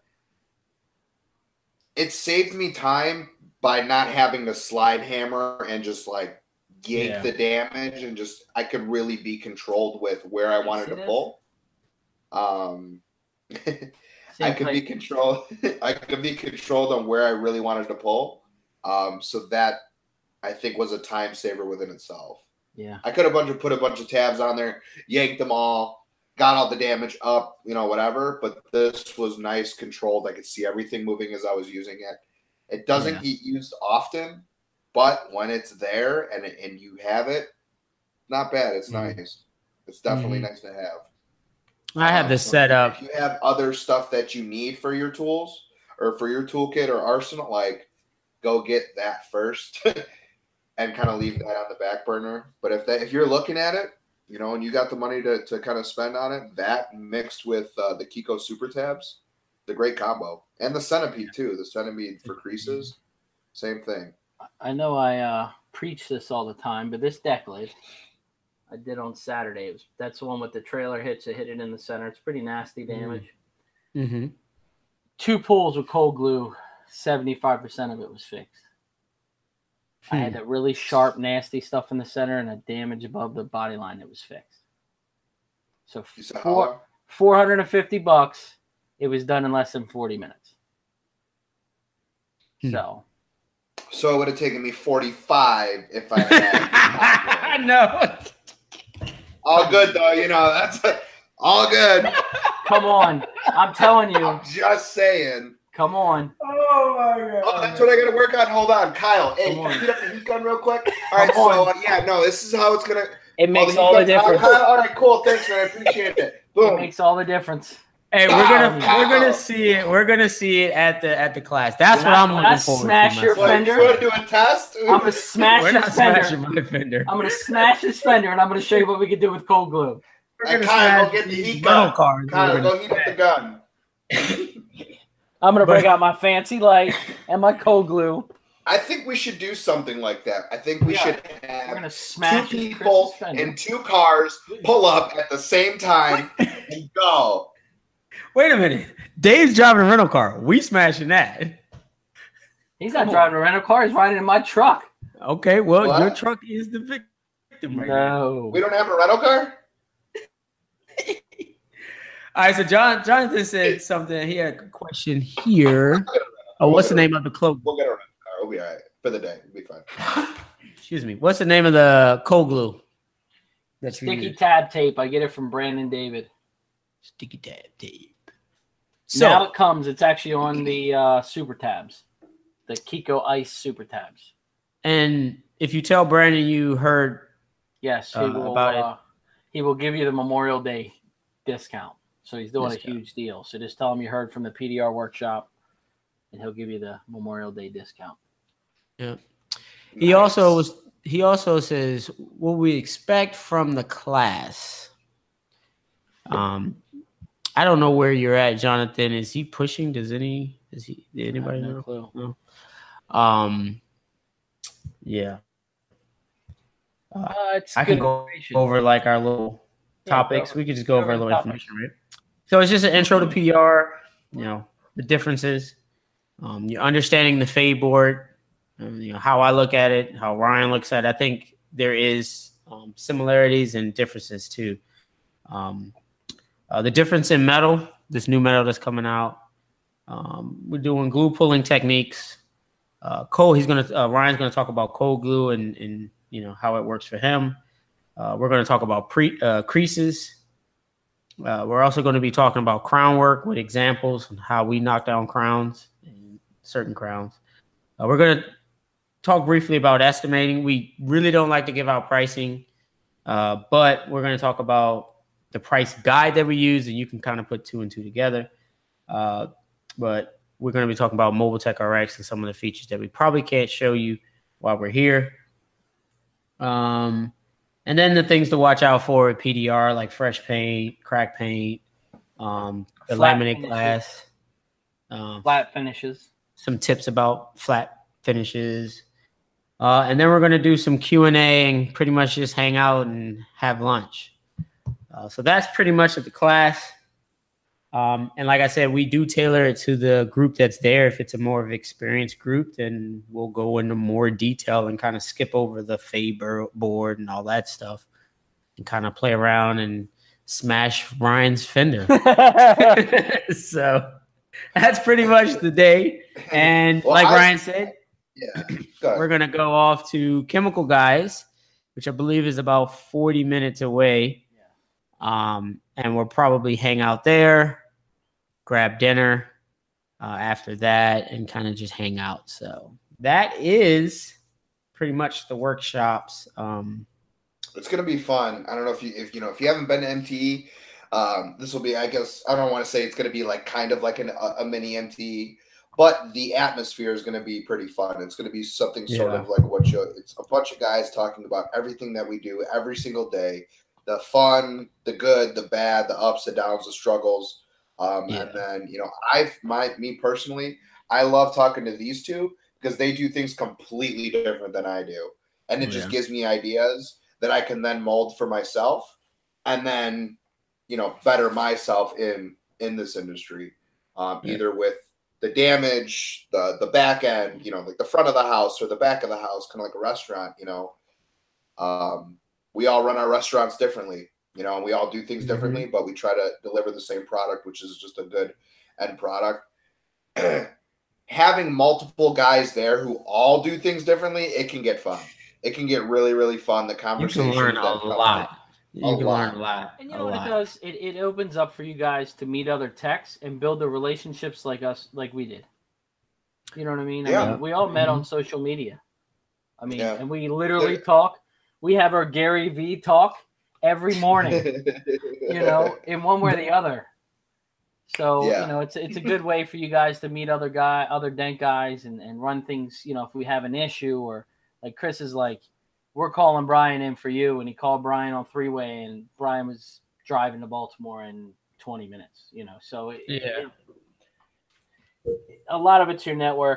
Speaker 2: It saved me time by not having to slide hammer and just like yank
Speaker 1: Yeah.
Speaker 2: the damage, and just I could really be controlled with where I wanted
Speaker 3: see
Speaker 2: to
Speaker 3: this?
Speaker 2: pull. Um, I
Speaker 3: Seems
Speaker 2: could
Speaker 3: like-
Speaker 2: be controlled. I could be controlled on where I really wanted to pull. Um, so that I think was a time saver within itself.
Speaker 3: Yeah.
Speaker 2: I could have bunch of put a bunch of tabs on there, yanked them all, got all the damage up, you know, whatever. But this was nice, controlled. I could see everything moving as I was using it. It doesn't
Speaker 1: Yeah.
Speaker 2: get used often, but when it's there and and you have it, not bad. It's
Speaker 1: Mhm.
Speaker 2: nice. It's definitely
Speaker 1: Mhm.
Speaker 2: nice to have.
Speaker 1: I have
Speaker 2: Um,
Speaker 1: this
Speaker 2: so
Speaker 1: set up.
Speaker 2: If you have other stuff that you need for your tools or for your toolkit or arsenal, like go get that first and kind of leave that on the back burner. But if that if you're looking at it, you know, and you got the money to, to kind of spend on it, that mixed with uh, the Kiko Super Tabs, the great combo. And the Centipede too. The Centipede for creases, same thing.
Speaker 3: I know I uh, preach this all the time, but this deck lid I did on Saturday. It was, that's the one with the trailer hitch that hit it in the center. It's pretty nasty damage.
Speaker 1: Mm-hmm.
Speaker 3: Two pulls with cold glue, seventy-five percent of it was fixed. I had that really sharp, nasty stuff in the center and a damage above the body line that was fixed. So
Speaker 2: You said how
Speaker 3: four,
Speaker 2: long?
Speaker 3: four hundred fifty bucks. It was done in less than forty minutes.
Speaker 1: Hmm.
Speaker 3: So
Speaker 2: So it would have taken me forty-five if I had.
Speaker 1: No.
Speaker 2: All good though, you know, that's all good.
Speaker 3: come on. I'm telling you.
Speaker 2: I'm just saying.
Speaker 3: Come on.
Speaker 1: Oh my god.
Speaker 2: Oh, that's what I got to work on. Hold on, Kyle. Hey,
Speaker 3: Come
Speaker 2: can
Speaker 3: on.
Speaker 2: you heat up the heat gun real quick? All right,
Speaker 3: Come
Speaker 2: so
Speaker 3: on.
Speaker 2: uh, yeah, no, this is how it's gonna.
Speaker 3: It makes
Speaker 2: oh,
Speaker 3: all the
Speaker 2: heat gun-
Speaker 3: difference.
Speaker 2: Kyle, all right, cool. Thanks, man. I appreciate it.
Speaker 3: It
Speaker 2: Boom.
Speaker 3: makes all the difference.
Speaker 1: Hey, we're gonna
Speaker 2: Wow.
Speaker 1: we're gonna see it. We're gonna see it at the at the class. That's
Speaker 3: When
Speaker 1: what
Speaker 3: I-
Speaker 1: I'm
Speaker 3: when
Speaker 1: looking
Speaker 3: I
Speaker 1: forward
Speaker 3: smash
Speaker 1: to.
Speaker 3: your
Speaker 1: myself.
Speaker 2: What, you
Speaker 3: fender.
Speaker 2: want to do a test?
Speaker 3: I'm gonna smash
Speaker 1: We're
Speaker 3: his
Speaker 1: not
Speaker 3: fender.
Speaker 1: smashing my fender.
Speaker 3: I'm gonna smash his fender, and I'm gonna show you what we can do with cold glue.
Speaker 1: We're
Speaker 2: Hey,
Speaker 1: gonna
Speaker 2: Kyle, go
Speaker 1: smash
Speaker 2: get the
Speaker 1: these
Speaker 2: heat
Speaker 1: metal
Speaker 2: gun.
Speaker 1: cards.
Speaker 2: Kyle,
Speaker 1: We're
Speaker 2: go
Speaker 1: gonna
Speaker 2: heat up the gun.
Speaker 3: I'm gonna
Speaker 1: But-
Speaker 3: break out my fancy light and my cold glue.
Speaker 2: I think we should do something like that. I think we
Speaker 3: Yeah.
Speaker 2: should
Speaker 3: We're
Speaker 2: have
Speaker 3: gonna smash
Speaker 2: two people in two cars pull up at the same time and go.
Speaker 1: Wait a minute. Dave's driving a rental car. We smashing that.
Speaker 3: He's not driving a rental car. He's riding in my truck.
Speaker 1: Okay, well,
Speaker 2: What?
Speaker 1: your truck is the victim right now.
Speaker 3: No.
Speaker 2: We don't have a rental car?
Speaker 1: All right, so John Jonathan said something. He had a question here. Oh, what's the name of the cloak?
Speaker 2: We'll get a rental car. We'll be all right for the day. We'll be fine.
Speaker 1: Excuse me. What's the name of the cold glue? That's
Speaker 3: Sticky tab tape. I get it from Brandon David.
Speaker 1: Sticky tab tape. So
Speaker 3: now it comes. It's actually on the uh, super tabs, the Kiko Ice super tabs.
Speaker 1: And if you tell Brandon you heard,
Speaker 3: yes, he
Speaker 1: uh,
Speaker 3: will.
Speaker 1: about
Speaker 3: Uh, he will give you the Memorial Day discount. So he's doing
Speaker 1: Discount.
Speaker 3: a huge deal. So just tell him you heard from the P D R workshop, and he'll give you the Memorial Day discount.
Speaker 1: yeah. He also was. He also says, "What we expect from the class." Um, I don't know where you're at, Jonathan. Is he pushing? Does any? Is he? Did anybody
Speaker 3: I have no
Speaker 1: know?
Speaker 3: clue.
Speaker 1: No. Um. Yeah.
Speaker 3: Uh, it's
Speaker 1: I can
Speaker 3: good
Speaker 1: go
Speaker 3: information.
Speaker 1: over like our little
Speaker 3: Yeah,
Speaker 1: topics.
Speaker 3: go-
Speaker 1: we could just go
Speaker 3: go
Speaker 1: over a
Speaker 3: over
Speaker 1: little
Speaker 3: the topics.
Speaker 1: information, right? So it's just an intro to P D R. You know the differences. Um, you're understanding the fade board. Um, you know how I look at it, how Ryan looks at it. I think there is um, similarities and differences too. Um, uh, the difference in metal, this new metal that's coming out. Um, we're doing glue pulling techniques. Uh, Cole, he's gonna uh, Ryan's gonna talk about cold glue and and you know how it works for him. Uh, we're gonna talk about pre uh, creases. Uh, we're also going to be talking about crown work with examples and how we knock down crowns and certain crowns. Uh, we're going to talk briefly about estimating. We really don't like to give out pricing, uh, but we're going to talk about the price guide that we use, and you can kind of put two and two together. Uh, but we're going to be talking about Mobile Tech R X and some of the features that we probably can't show you while we're here. Um, and then the things to watch out for at P D R, like fresh paint, crack paint, um, the
Speaker 3: Flat
Speaker 1: laminate
Speaker 3: finishes.
Speaker 1: glass, um,
Speaker 3: Flat finishes.
Speaker 1: some tips about flat finishes. Uh, and then we're going to do some Q and A and pretty much just hang out and have lunch. Uh, so that's pretty much of the class. Um, and like I said, we do tailor it to the group that's there. If it's a more of an experienced group, then we'll go into more detail and kind of skip over the Faber board and all that stuff and kind of play around and smash Ryan's fender. So that's pretty much the day. And
Speaker 2: Well,
Speaker 1: like
Speaker 2: I-
Speaker 1: Ryan said,
Speaker 2: Yeah. Go ahead.
Speaker 1: we're going to go off to Chemical Guys, which I believe is about forty minutes away. Um, and we'll probably hang out there, grab dinner uh, after that, and kind of just hang out. So that is pretty much the workshops. Um,
Speaker 2: It's gonna be fun. I don't know if you if you know if you haven't been to M T E, um, this will be. I guess I don't want to say it's gonna be like kind of like an, a, a mini M T E, but the atmosphere is gonna be pretty fun. It's gonna be something sort
Speaker 1: Yeah.
Speaker 2: of like what you. It's a bunch of guys talking about everything that we do every single day. The fun, the good, the bad, the ups, the downs, the struggles. Um,
Speaker 1: Yeah.
Speaker 2: And then, you know, I've my me personally, I love talking to these two because they do things completely different than I do. And it just
Speaker 1: Yeah.
Speaker 2: gives me ideas that I can then mold for myself and then, you know, better myself in in this industry. Um,
Speaker 1: Yeah.
Speaker 2: either with the damage, the the back end, you know, like the front of the house or the back of the house, kind of like a restaurant, you know. Um, we all run our restaurants differently, you know, and we all do things
Speaker 1: Mhm.
Speaker 2: differently, but we try to deliver the same product, which is just a good end product. Having multiple guys there who all do things differently, it can get fun. It can get really, really fun. The
Speaker 1: you
Speaker 2: conversations
Speaker 1: can learn
Speaker 2: that
Speaker 1: a
Speaker 2: come
Speaker 1: lot. You
Speaker 2: A
Speaker 1: can
Speaker 2: lot.
Speaker 1: learn a lot.
Speaker 3: And you
Speaker 1: a
Speaker 3: know what
Speaker 1: lot.
Speaker 3: it does? It, it opens up for you guys to meet other techs and build the relationships like us, like we did. You know what I mean? I
Speaker 2: Yeah.
Speaker 3: mean, we all met
Speaker 1: Mhm.
Speaker 3: on social media. I mean,
Speaker 2: Yeah.
Speaker 3: and we literally
Speaker 2: There-
Speaker 3: talk. We have our Gary V talk every morning, you know, in one way or the other. So,
Speaker 2: Yeah.
Speaker 3: you know, it's it's a good way for you guys to meet other guy, other dent guys and, and run things, you know, if we have an issue or like Chris is like, we're calling Brian in for you. And he called Brian on three way and Brian was driving to Baltimore in twenty minutes, you know, so it,
Speaker 1: Yeah.
Speaker 3: it, a lot of it's your network.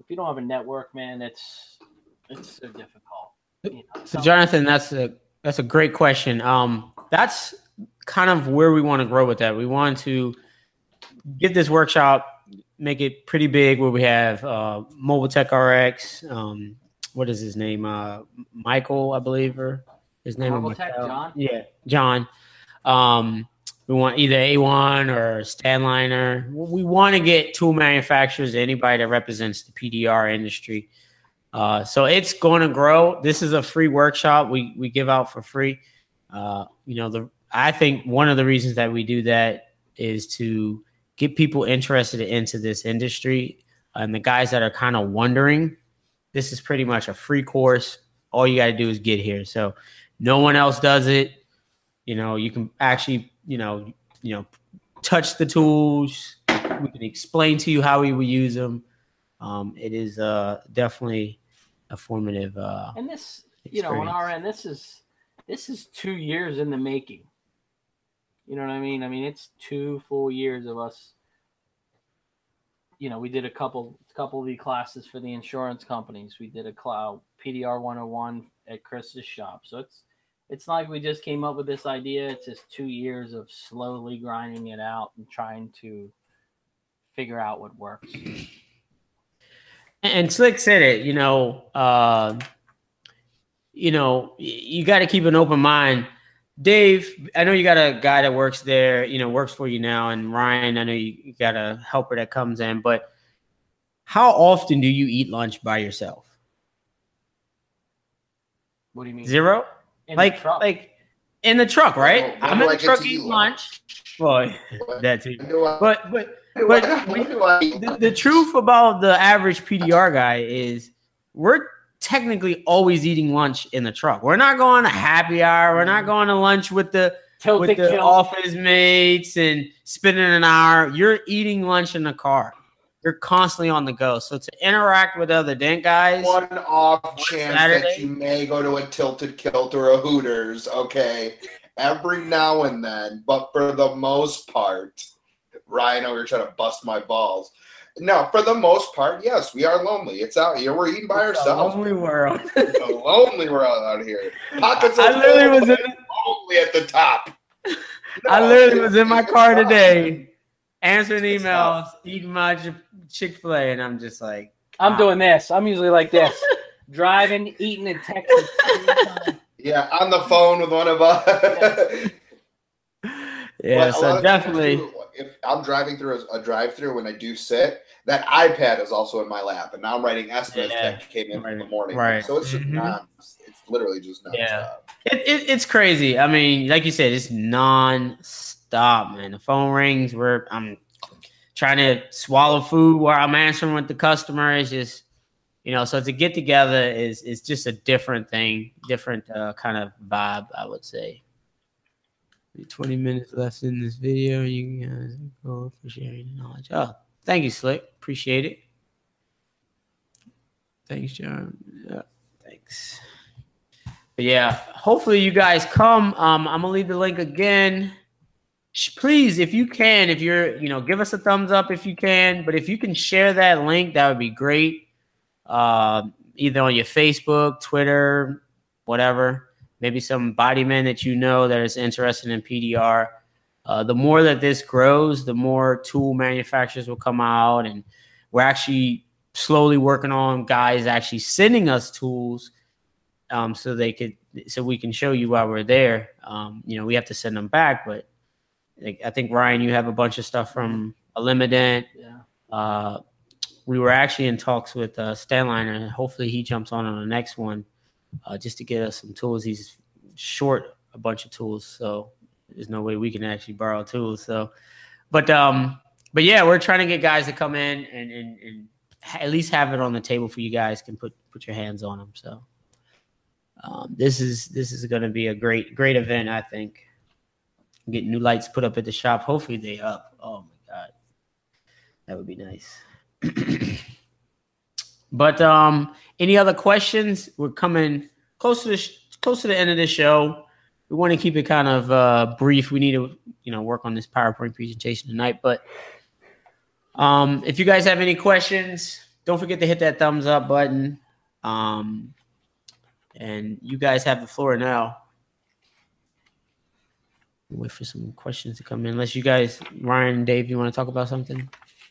Speaker 3: if you don't have a network, man, it's it's so difficult. You know,
Speaker 1: so Jonathan, that's a that's a great question. Um, that's kind of where we want to grow with that. We want to get this workshop, make it pretty big, where we have uh, Mobile Tech R X. Um, what is his name? Uh, Michael, I believe, or his name.
Speaker 3: Mobile Tech, John.
Speaker 1: Yeah, John. Um, we want either A one or Stanliner. We want to get tool manufacturers, anybody that represents the P D R industry. Uh, so it's going to grow. This is a free workshop we we give out for free. Uh, you know, the I think one of the reasons that we do that is to get people interested into this industry. And the guys that are kind of wondering, this is pretty much a free course. All you got to do is get here. So no one else does it. You know, you can actually, you know, you know, touch the tools. We can explain to you how we would use them. Um, it is uh, definitely a formative. Uh,
Speaker 3: and this, you know, on our end, this is this is two years in the making. You know what I mean? I mean, it's two full years of us. You know, we did a couple couple of the classes for the insurance companies. We did a cloud P D R one oh one at Chris's shop. So it's it's not like we just came up with this idea. It's just two years of slowly grinding it out and trying to figure out what works.
Speaker 1: And Slick said it, you know, uh, you know, you got to keep an open mind. Dave, I know you got a guy that works there, you know, works for you now. And Ryan, I know you got a helper that comes in. But how often do you eat lunch by yourself?
Speaker 3: What do you mean?
Speaker 1: Zero?
Speaker 3: In
Speaker 1: like, like in the truck, right?
Speaker 2: Well,
Speaker 1: I'm in the
Speaker 2: like
Speaker 1: truck eating lunch. Well, that too. But, but, but the, the truth about the average P D R guy is we're technically always eating lunch in the truck. We're not going to happy hour. We're not going to lunch with the
Speaker 3: Tilted
Speaker 1: with the
Speaker 3: kill.
Speaker 1: office mates and spending an hour. You're eating lunch in the car. You're constantly on the go. So to interact with other dent guys,
Speaker 2: one off chance
Speaker 1: Saturday,
Speaker 2: that you may go to a Tilted Kilt or a Hooters, okay, every now and then, but for the most part, Ryan, over here trying to bust my balls. No, for the most part, yes, we are lonely. It's out here. We're eating by
Speaker 1: it's
Speaker 2: ourselves.
Speaker 1: a lonely world.
Speaker 2: It's a lonely world out here. Pockets
Speaker 1: I
Speaker 2: of
Speaker 1: literally was in
Speaker 2: lonely at the top. No,
Speaker 1: I literally was in my car today, answering emails, eating my Chick-fil-A, and I'm just like,
Speaker 3: I'm
Speaker 1: wow.
Speaker 3: doing this. I'm usually like this, driving, eating, and texting.
Speaker 2: Yeah, on the phone with one of us.
Speaker 1: Yeah, so definitely.
Speaker 2: Too, if I'm driving through a, a drive-through, when I do sit, that iPad is also in my lap, and now I'm writing estimates
Speaker 1: yeah.
Speaker 2: that came in
Speaker 1: right.
Speaker 2: from the morning.
Speaker 1: Right.
Speaker 2: So it's just
Speaker 1: mm-hmm.
Speaker 2: non. It's literally just nonstop.
Speaker 1: Yeah. It, it, it's crazy. I mean, like you said, it's non-stop, man. The phone rings. Where I'm trying to swallow food while I'm answering with the customer. It's just, you know, so to get together is is just a different thing, different uh, kind of vibe, I would say. twenty minutes left in this video. You guys go for sharing the knowledge. Oh, thank you, Slick. Appreciate it. Thanks, John. Yeah, thanks. But yeah, hopefully you guys come. Um, I'm gonna leave the link again. Please, if you can, if you're, you know, give us a thumbs up if you can. But if you can share that link, that would be great. Uh, either on your Facebook, Twitter, whatever. Maybe some bodymen that you know that is interested in P D R. Uh, the more that this grows, the more tool manufacturers will come out, and we're actually slowly working on guys actually sending us tools, um, so they could, so we can show you while we're there. Um, you know, we have to send them back, but like, I think Ryan, you have a bunch of stuff from Elimident.
Speaker 3: Yeah.
Speaker 1: Uh, we were actually in talks with uh, Stanliner, and hopefully he jumps on on the next one. Uh, just to get us some tools. He's short a bunch of tools, so there's no way we can actually borrow tools. So, but um, but yeah, we're trying to get guys to come in and, and, and at least have it on the table for you guys can put put your hands on them. So um, this is this is going to be a great great event, I think. Get new lights put up at the shop. Hopefully they up. Oh my god, that would be nice. But um, any other questions? We're coming close to the sh- close to the end of the show. We want to keep it kind of uh, brief. We need to, you know, work on this PowerPoint presentation tonight. But um, if you guys have any questions, don't forget to hit that thumbs up button. Um, and you guys have the floor now. Wait for some questions to come in. Unless you guys, Ryan and Dave, you want to talk about something?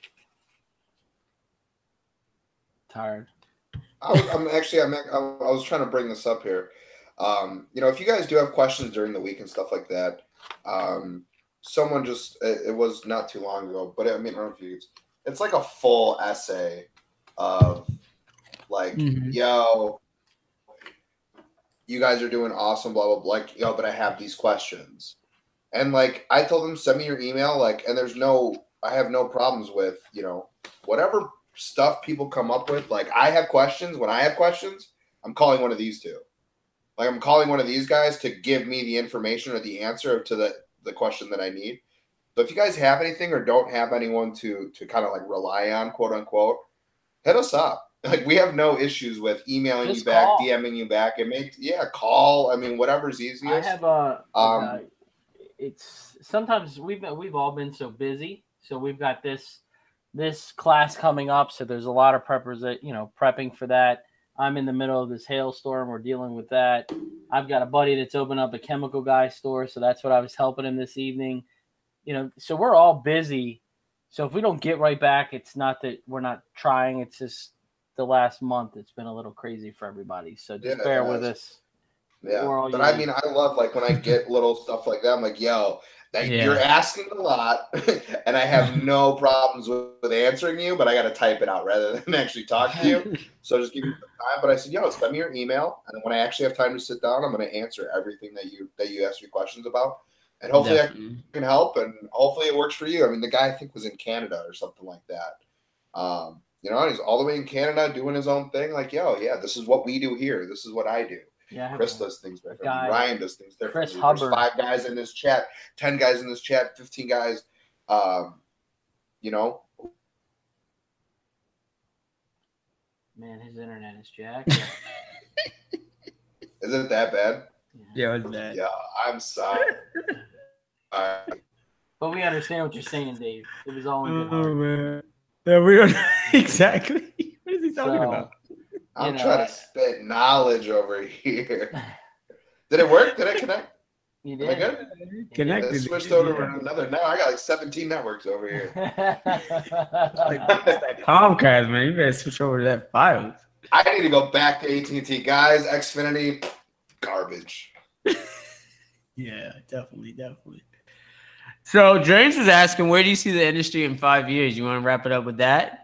Speaker 3: Tired.
Speaker 2: I was, I'm actually, I'm, I was trying to bring this up here. Um, you know, if you guys do have questions during the week and stuff like that, um, someone just, it, it was not too long ago, but I mean, I don't know if you, it's, it's like a full essay of like, mm-hmm. yo, you guys are doing awesome, blah, blah, blah. Like, yo, but I have these questions. And like, I told them, send me your email. Like, and there's no, I have no problems with, you know, whatever stuff people come up with. Like, I have questions. When I have questions, I'm calling one of these two. Like, I'm calling one of these guys to give me the information or the answer to the, the question that I need. So if you guys have anything or don't have anyone to, to kind of like rely on, quote unquote, hit us up. Like, we have no issues with emailing Just you back, call. DMing you back. It make yeah, call. I mean, whatever's easiest.
Speaker 3: I have a, um, uh, it's sometimes we've been, we've all been so busy. So we've got this, this class coming up. So there's a lot of preppers that, you know, prepping for that. I'm in the middle of this hailstorm. We're dealing with that. I've got a buddy that's opened up a chemical guy store. So that's what I was helping him this evening. You know, so we're all busy. So if we don't get right back, it's not that we're not trying. It's just the last month. It's been a little crazy for everybody. So just yeah, bear with us.
Speaker 2: Yeah. But I mean, I love like when I get little stuff like that, I'm like, yo, that, yeah. you're asking a lot and I have no problems with, with answering you, but I got to type it out rather than actually talk to you. So just give me some time. But I said, yo, send me your email. And when I actually have time to sit down, I'm going to answer everything that you, that you ask me questions about. And hopefully Definitely. I can help and hopefully it works for you. I mean, the guy I think was in Canada or something like that. Um, you know, he's all the way in Canada doing his own thing. Like, yo, yeah, this is what we do here. This is what I do.
Speaker 3: Yeah,
Speaker 2: Chris does things differently. Ryan does things differently.
Speaker 3: Chris Hubbard.
Speaker 2: There's five guys in this chat, ten guys in this chat, fifteen guys. Um, you know,
Speaker 3: man, his internet is jacked.
Speaker 2: Is it that bad?
Speaker 1: Yeah, it's bad.
Speaker 2: Yeah, I'm sorry. uh,
Speaker 3: but we understand what you're saying, Dave. It was all in good
Speaker 1: Oh
Speaker 3: heart.
Speaker 1: man, yeah, we don't exactly. What is he talking
Speaker 3: So,
Speaker 1: about?
Speaker 2: I'm
Speaker 3: You know,
Speaker 2: trying to spit knowledge over here. Did it work? Did I connect?
Speaker 3: You
Speaker 2: Am I
Speaker 3: did.
Speaker 2: good?
Speaker 1: Connected.
Speaker 2: I switched over to another. Now I got like seventeen networks over here.
Speaker 1: Like, that Comcast, man. You better switch over to that Fios.
Speaker 2: I need to go back to A T and T, guys. Xfinity, garbage.
Speaker 1: Yeah, definitely, definitely. So James was asking, where do you see the industry in five years? You want to wrap it up with that?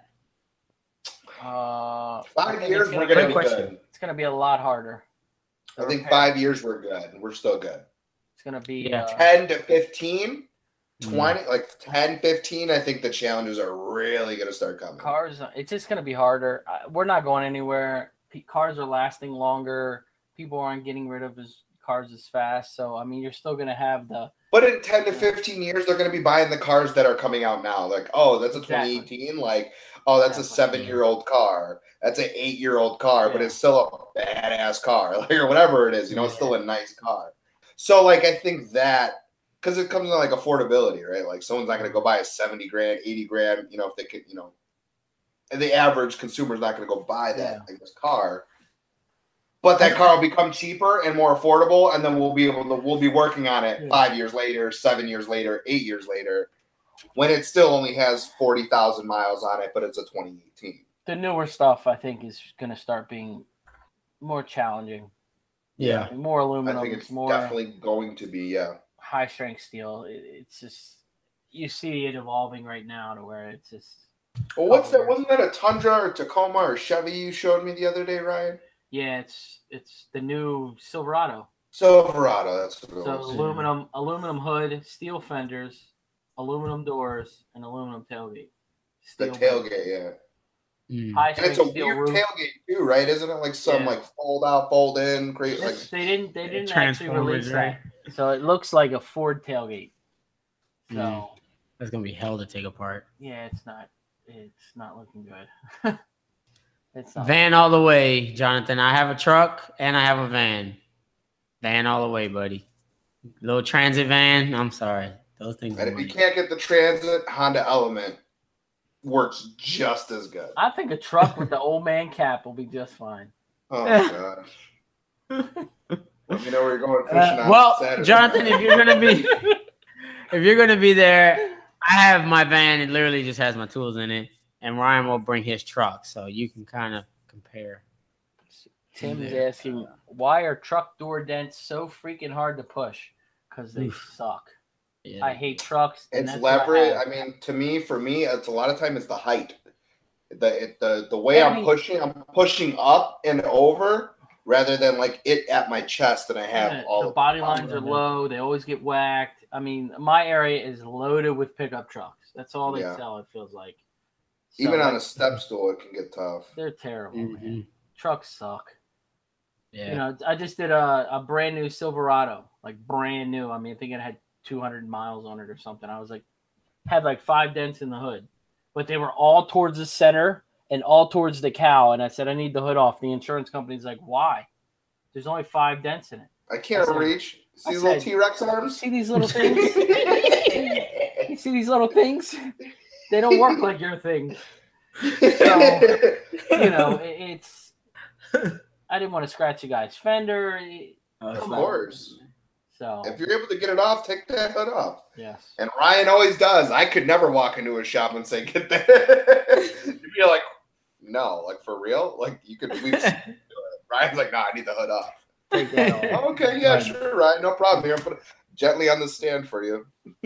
Speaker 3: Uh,
Speaker 2: Five years, we're gonna be good.
Speaker 3: It's gonna be a lot harder.
Speaker 2: I think five years we're good. We're still good.
Speaker 3: It's gonna be
Speaker 1: Yeah.
Speaker 3: uh,
Speaker 2: ten to fifteen, twenty, mm. like ten, fifteen. I think the challenges are really gonna start coming.
Speaker 3: Cars, it's just gonna be harder. Uh, We're not going anywhere. P- Cars are lasting longer. People aren't getting rid of his cars as fast. So I mean, you're still gonna have the.
Speaker 2: But in ten to fifteen years, they're gonna be buying the cars that are coming out now. Like, oh, that's a
Speaker 3: Exactly.
Speaker 2: twenty eighteen. Like, oh, that's
Speaker 3: Exactly.
Speaker 2: a seven-year-old car. That's an eight-year-old car,
Speaker 3: Yeah.
Speaker 2: but it's still a badass car, like, or whatever it is. You know, it's still a nice car. So, like, I think that because it comes to like affordability, right? Like, someone's not going to go buy a seventy grand, eighty grand. You know, if they could, you know, and the average consumer is not going to go buy that
Speaker 3: Yeah.
Speaker 2: like, this car. But that car will become cheaper and more affordable, and then we'll be able to we'll be working on it
Speaker 3: Yeah.
Speaker 2: five years later, seven years later, eight years later, when it still only has forty thousand miles on it, but it's a twenty eighteen.
Speaker 3: The newer stuff, I think, is gonna start being more challenging.
Speaker 1: Yeah.
Speaker 3: More
Speaker 2: I
Speaker 3: aluminum,
Speaker 2: think it's
Speaker 3: more
Speaker 2: definitely going to be, yeah.
Speaker 3: high strength steel. It, it's just you see it evolving right now to where it's just.
Speaker 2: Well, what's that? Wasn't that a Tundra or Tacoma or Chevy you showed me the other day, Ryan?
Speaker 3: Yeah, it's it's the new Silverado.
Speaker 2: Silverado, that's what it
Speaker 3: So
Speaker 2: was.
Speaker 3: aluminum aluminum hood, steel fenders, aluminum doors, and aluminum tailgate.
Speaker 2: The
Speaker 3: Steel
Speaker 2: tailgate, yeah.
Speaker 1: Mm.
Speaker 3: High
Speaker 2: And
Speaker 3: strength
Speaker 2: it's a
Speaker 3: steel
Speaker 2: weird
Speaker 3: roof.
Speaker 2: tailgate too, right? Isn't it like some
Speaker 3: Yeah.
Speaker 2: like fold out, fold in, crazy? Like,
Speaker 3: This- they didn't they didn't actually
Speaker 1: Transformers,
Speaker 3: release
Speaker 1: right?
Speaker 3: that. So it looks like a Ford tailgate. So
Speaker 1: Mm. That's gonna be hell to take apart.
Speaker 3: yeah, it's not it's not looking good. It's not.
Speaker 1: Van all the way, Jonathan. I have a truck and I have a van. Van all the way, buddy. Little transit van. I'm sorry. Those things.
Speaker 2: and
Speaker 1: are
Speaker 2: if you
Speaker 1: money.
Speaker 2: can't get the Transit, Honda Element. works just as good.
Speaker 3: I think a truck with the old man cap will be just fine.
Speaker 2: Oh gosh. Let me know where you're going fishing
Speaker 1: Uh,
Speaker 2: on
Speaker 1: well,
Speaker 2: Saturday.
Speaker 1: Jonathan, if you're gonna be if you're gonna be there, I have my van. It literally just has my tools in it, and Ryan will bring his truck, so you can kind of compare.
Speaker 3: Tim's
Speaker 1: Yeah.
Speaker 3: asking, why are truck door dents so freaking hard to push? Because they
Speaker 1: Oof.
Speaker 3: suck.
Speaker 1: Yeah.
Speaker 3: I hate trucks. And
Speaker 2: It's
Speaker 3: that's what I
Speaker 2: leverage.
Speaker 3: have.
Speaker 2: I mean, to me, for me, it's a lot of time it's the height. The it, the the way
Speaker 3: Yeah, I
Speaker 2: I'm
Speaker 3: mean-
Speaker 2: pushing, I'm pushing up and over rather than like it at my chest, and I have
Speaker 3: Yeah,
Speaker 2: all
Speaker 3: the
Speaker 2: of
Speaker 3: body
Speaker 2: the
Speaker 3: lines are low. They always get whacked. I mean, my area is loaded with pickup trucks. That's all they
Speaker 2: Yeah.
Speaker 3: sell, it feels like. So,
Speaker 2: Even on
Speaker 3: like,
Speaker 2: a step stool, it can get tough.
Speaker 3: they're terrible, man.
Speaker 1: Mhm.
Speaker 3: Trucks suck.
Speaker 1: Yeah.
Speaker 3: You know, I just did a, a brand new Silverado, like brand new. I mean, I think it had two hundred miles on it or something. I was like, had like five dents in the hood, but they were all towards the center and all towards the cow. And I said, I need the hood off. The insurance company's like, why? There's only five dents in it.
Speaker 2: I can't
Speaker 3: I said-
Speaker 2: reach. See
Speaker 3: I
Speaker 2: these little
Speaker 3: said-
Speaker 2: T-Rex
Speaker 3: You
Speaker 2: arms?
Speaker 3: see these little things? You see these little things? They don't work like your things. So, you know, it, it's. I didn't want to scratch a guy's fender.
Speaker 1: Oh,
Speaker 2: Of course.
Speaker 3: So,
Speaker 2: If you're able to get it off, take that hood off.
Speaker 3: yes.
Speaker 2: And Ryan always does. I could never walk into a shop and say, "Get that." You'd be like, "No, like for real? Like you could." We've seen you do it. Ryan's like, "No, I need the hood off."
Speaker 3: Take that off.
Speaker 2: Oh, okay, yeah, sure, Ryan, no problem. Here, put it gently on the stand for you.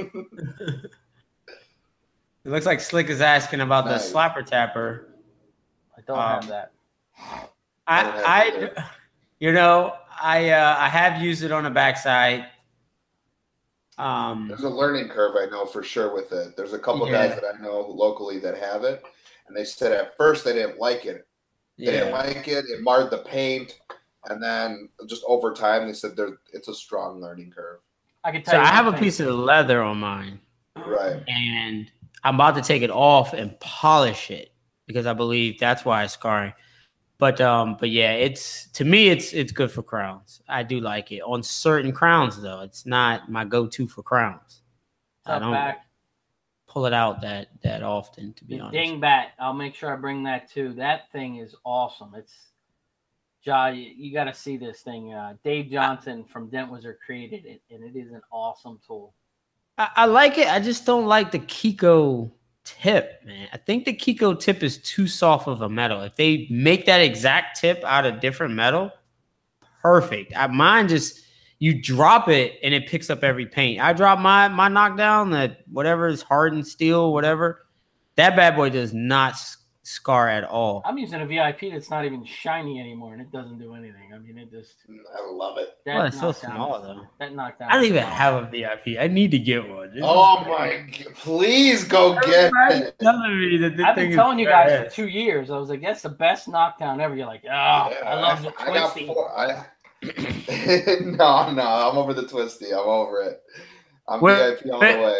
Speaker 1: It looks like Slick is asking about
Speaker 2: Nice.
Speaker 1: the slapper tapper.
Speaker 3: I don't
Speaker 1: Um,
Speaker 3: have that.
Speaker 2: I don't have
Speaker 1: I,
Speaker 2: either.
Speaker 1: I you know, I uh, I have used it on the backside. Um,
Speaker 2: There's a learning curve, I know for sure with it. There's a couple
Speaker 1: Yeah.
Speaker 2: guys that I know locally that have it, and they said at first they didn't like it. They didn't
Speaker 1: yeah.
Speaker 2: like it. It marred the paint, and then just over time, they said there it's a strong learning curve.
Speaker 3: I can tell
Speaker 1: So
Speaker 3: you
Speaker 1: I have a
Speaker 3: one thing.
Speaker 1: piece of leather on mine,
Speaker 2: Right.
Speaker 1: and I'm about to take it off and polish it because I believe that's why it's scarring. But um, but yeah, it's to me, it's it's good for crowns. I do like it on certain crowns though. It's not my go-to for crowns. I
Speaker 3: Tough
Speaker 1: don't
Speaker 3: back.
Speaker 1: pull it out that that often, to be
Speaker 3: The
Speaker 1: honest.
Speaker 3: dingbat. I'll make sure I bring that too. That thing is awesome. It's Ja, you, you got to see this thing. Uh, Dave Johnson from Dent Wizard created it, and it is an awesome tool.
Speaker 1: I, I like it. I just don't like the Kiko tip, man. I think the Kiko tip is too soft of a metal. If they make that exact tip out of different metal, perfect. I, mine just you drop it and it picks up every paint. I drop my my knockdown that whatever is hardened steel, whatever. That bad boy does not s- scar at all.
Speaker 3: I'm using a V I P that's not even shiny anymore, and it doesn't do anything. I mean, it just
Speaker 2: I love it.
Speaker 3: that
Speaker 1: Well, it's so
Speaker 3: knockdown
Speaker 1: small
Speaker 3: is-
Speaker 1: though.
Speaker 3: That knockdown.
Speaker 1: I don't
Speaker 3: is
Speaker 1: even
Speaker 3: phenomenal.
Speaker 1: have a V I P. I need to get one. This
Speaker 2: Oh
Speaker 1: is-
Speaker 2: my! g- Please go get
Speaker 1: Everybody's
Speaker 2: it.
Speaker 1: telling me that this
Speaker 3: I've
Speaker 1: thing
Speaker 3: been
Speaker 1: is
Speaker 3: telling you guys
Speaker 1: badass.
Speaker 3: for two years. I was like, that's the best knockdown ever. You're like, oh, I love the
Speaker 2: I got
Speaker 3: twisty.
Speaker 2: four. I, no, no, I'm over the twisty. I'm over it. I'm
Speaker 1: Where-
Speaker 2: V I P all the way.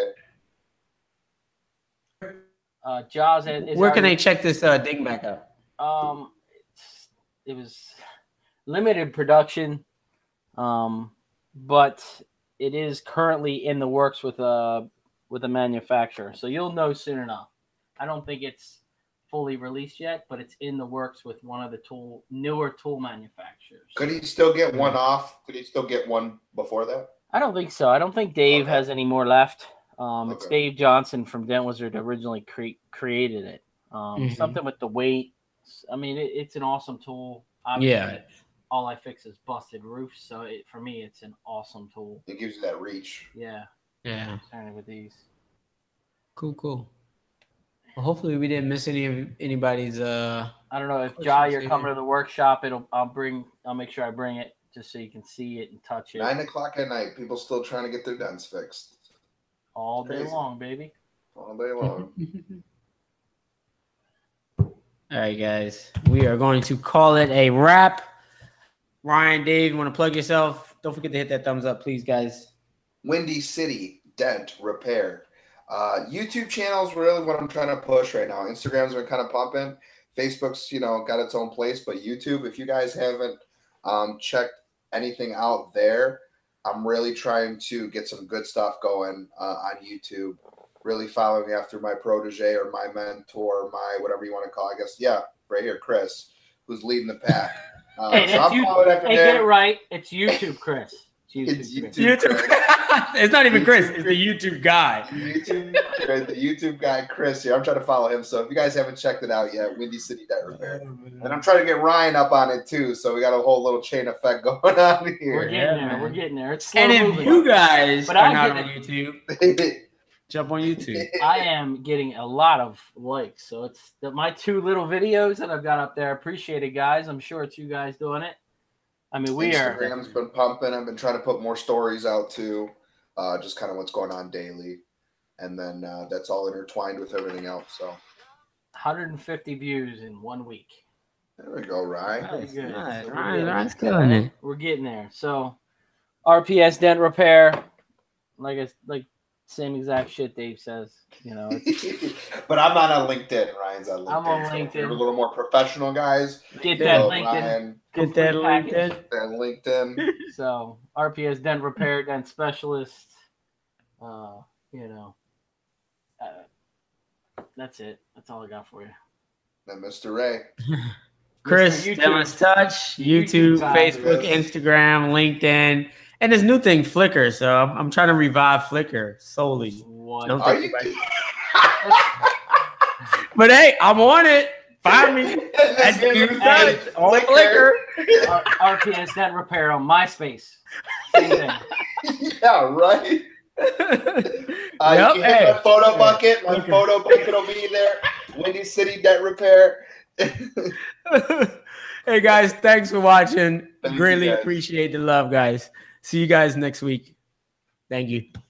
Speaker 3: Uh, Jaws is, is
Speaker 1: Where can
Speaker 3: already-
Speaker 1: they check this uh, ding back out?
Speaker 3: Um, it's, it was limited production, um, but it is currently in the works with a with a manufacturer. So you'll know soon enough. I don't think it's fully released yet, but it's in the works with one of the tool newer tool manufacturers.
Speaker 2: Could he still get one off? Could he still get one before that?
Speaker 3: I don't think so. I don't think Dave
Speaker 2: Okay.
Speaker 3: has any more left. Um, It's
Speaker 2: Okay.
Speaker 3: Dave Johnson from Dent Wizard originally cre- created it. Um,
Speaker 1: Mhm.
Speaker 3: Something with the weight. I mean, it, it's an awesome tool. Obviously,
Speaker 1: Yeah.
Speaker 3: all I fix is busted roofs, so it, for me, it's an awesome tool.
Speaker 2: It gives you that reach.
Speaker 3: Yeah,
Speaker 1: Yeah.
Speaker 3: certainly with these.
Speaker 1: Cool, cool. Well, hopefully we didn't miss any of anybody's uh
Speaker 3: I don't know if
Speaker 1: Questions,
Speaker 3: Jai, you're
Speaker 1: David?
Speaker 3: coming to the workshop. It'll. I'll bring. I'll make sure I bring it just so you can see it and touch it
Speaker 2: Nine o'clock at night, people still trying to get their dents fixed
Speaker 3: all day
Speaker 2: crazy.
Speaker 3: long, baby.
Speaker 2: all day long.
Speaker 1: All right, guys. We are going to call it a wrap. Ryan, Dave, you want to plug yourself? Don't forget to hit that thumbs up, please, guys.
Speaker 2: Windy City Dent Repair. Uh, YouTube channel is really what I'm trying to push right now. Instagram's been kind of pumping. Facebook's, you know, got its own place, but YouTube, if you guys haven't um, checked anything out there, I'm really trying to get some good stuff going uh, on YouTube. really follow me after my protege or my mentor, my whatever you want to call it. I guess, yeah, right here, Chris, who's leading the pack. Uh,
Speaker 3: Hey,
Speaker 2: so
Speaker 3: that's
Speaker 2: I'm
Speaker 3: you-
Speaker 2: following after
Speaker 3: Hey,
Speaker 2: him.
Speaker 3: get it right. It's YouTube, Chris. It's YouTube.
Speaker 2: It's
Speaker 3: Chris.
Speaker 2: YouTube.
Speaker 1: YouTube. It's not even Chris. It's the YouTube guy.
Speaker 2: YouTube, the YouTube guy, Chris here. I'm trying to follow him. So if you guys haven't checked it out yet, Windy City Debt Repair. And I'm trying to get Ryan up on it too. So we got a whole little chain effect going on
Speaker 3: We're
Speaker 2: here.
Speaker 3: getting
Speaker 1: Yeah,
Speaker 3: there.
Speaker 1: man.
Speaker 3: We're getting there. It's slow
Speaker 1: And if
Speaker 3: moving.
Speaker 1: you guys
Speaker 3: But
Speaker 1: are
Speaker 3: I'll
Speaker 1: not
Speaker 3: get
Speaker 1: on
Speaker 3: it.
Speaker 1: YouTube, jump on YouTube.
Speaker 3: I am getting a lot of likes. So it's the, my two little videos that I've got up there. Appreciate it, guys. I'm sure it's you guys doing it. I mean, we are.
Speaker 2: Instagram's been pumping. I've been trying to put more stories out too, uh, just kind of what's going on daily, and then uh, that's all intertwined with everything else. So
Speaker 3: one hundred fifty views in one week.
Speaker 2: there we go, Ryan.
Speaker 1: Nice,
Speaker 3: good.
Speaker 1: nice.
Speaker 3: So we're
Speaker 1: Ryan,
Speaker 3: good.
Speaker 1: Ryan's killing it.
Speaker 3: We're getting there. So R P S Dent Repair, like I, like same exact shit Dave says. You know, it's,
Speaker 2: But I'm not on LinkedIn. Ryan's on LinkedIn.
Speaker 3: I'm on
Speaker 2: so if
Speaker 3: LinkedIn.
Speaker 2: We're a little more professional, guys.
Speaker 3: get
Speaker 1: Yeah,
Speaker 3: that
Speaker 2: So,
Speaker 3: LinkedIn.
Speaker 2: Ryan,
Speaker 1: Get that
Speaker 3: complete package.
Speaker 1: LinkedIn.
Speaker 2: that LinkedIn.
Speaker 3: So R P S Dent Repair, Dent Specialist. Uh, you know, uh, that's it. That's all I got for you.
Speaker 2: And Mister Ray.
Speaker 1: Chris,
Speaker 3: YouTube.
Speaker 1: Demon's Touch, YouTube,
Speaker 3: YouTube guy.
Speaker 1: Facebook,
Speaker 2: Yes.
Speaker 1: Instagram, LinkedIn, and this new thing, Flickr. So I'm, I'm trying to revive Flickr solely.
Speaker 3: What?
Speaker 1: Don't
Speaker 2: Are
Speaker 1: think
Speaker 2: you?
Speaker 1: about it. But hey, I'm on it. Find me at Demon's Touch on Flickr.
Speaker 3: R- RPS Dent Repair on MySpace. Same thing.
Speaker 2: Yeah, right. Uh,
Speaker 1: Yep,
Speaker 2: you can hit
Speaker 1: hey.
Speaker 2: my photo bucket. My
Speaker 1: Okay.
Speaker 2: photo bucket will be there. Windy City Debt Repair.
Speaker 1: Hey guys, thanks for watching.
Speaker 2: Thank you,
Speaker 1: Greatly
Speaker 2: guys.
Speaker 1: appreciate the love, guys. See you guys next week. Thank you.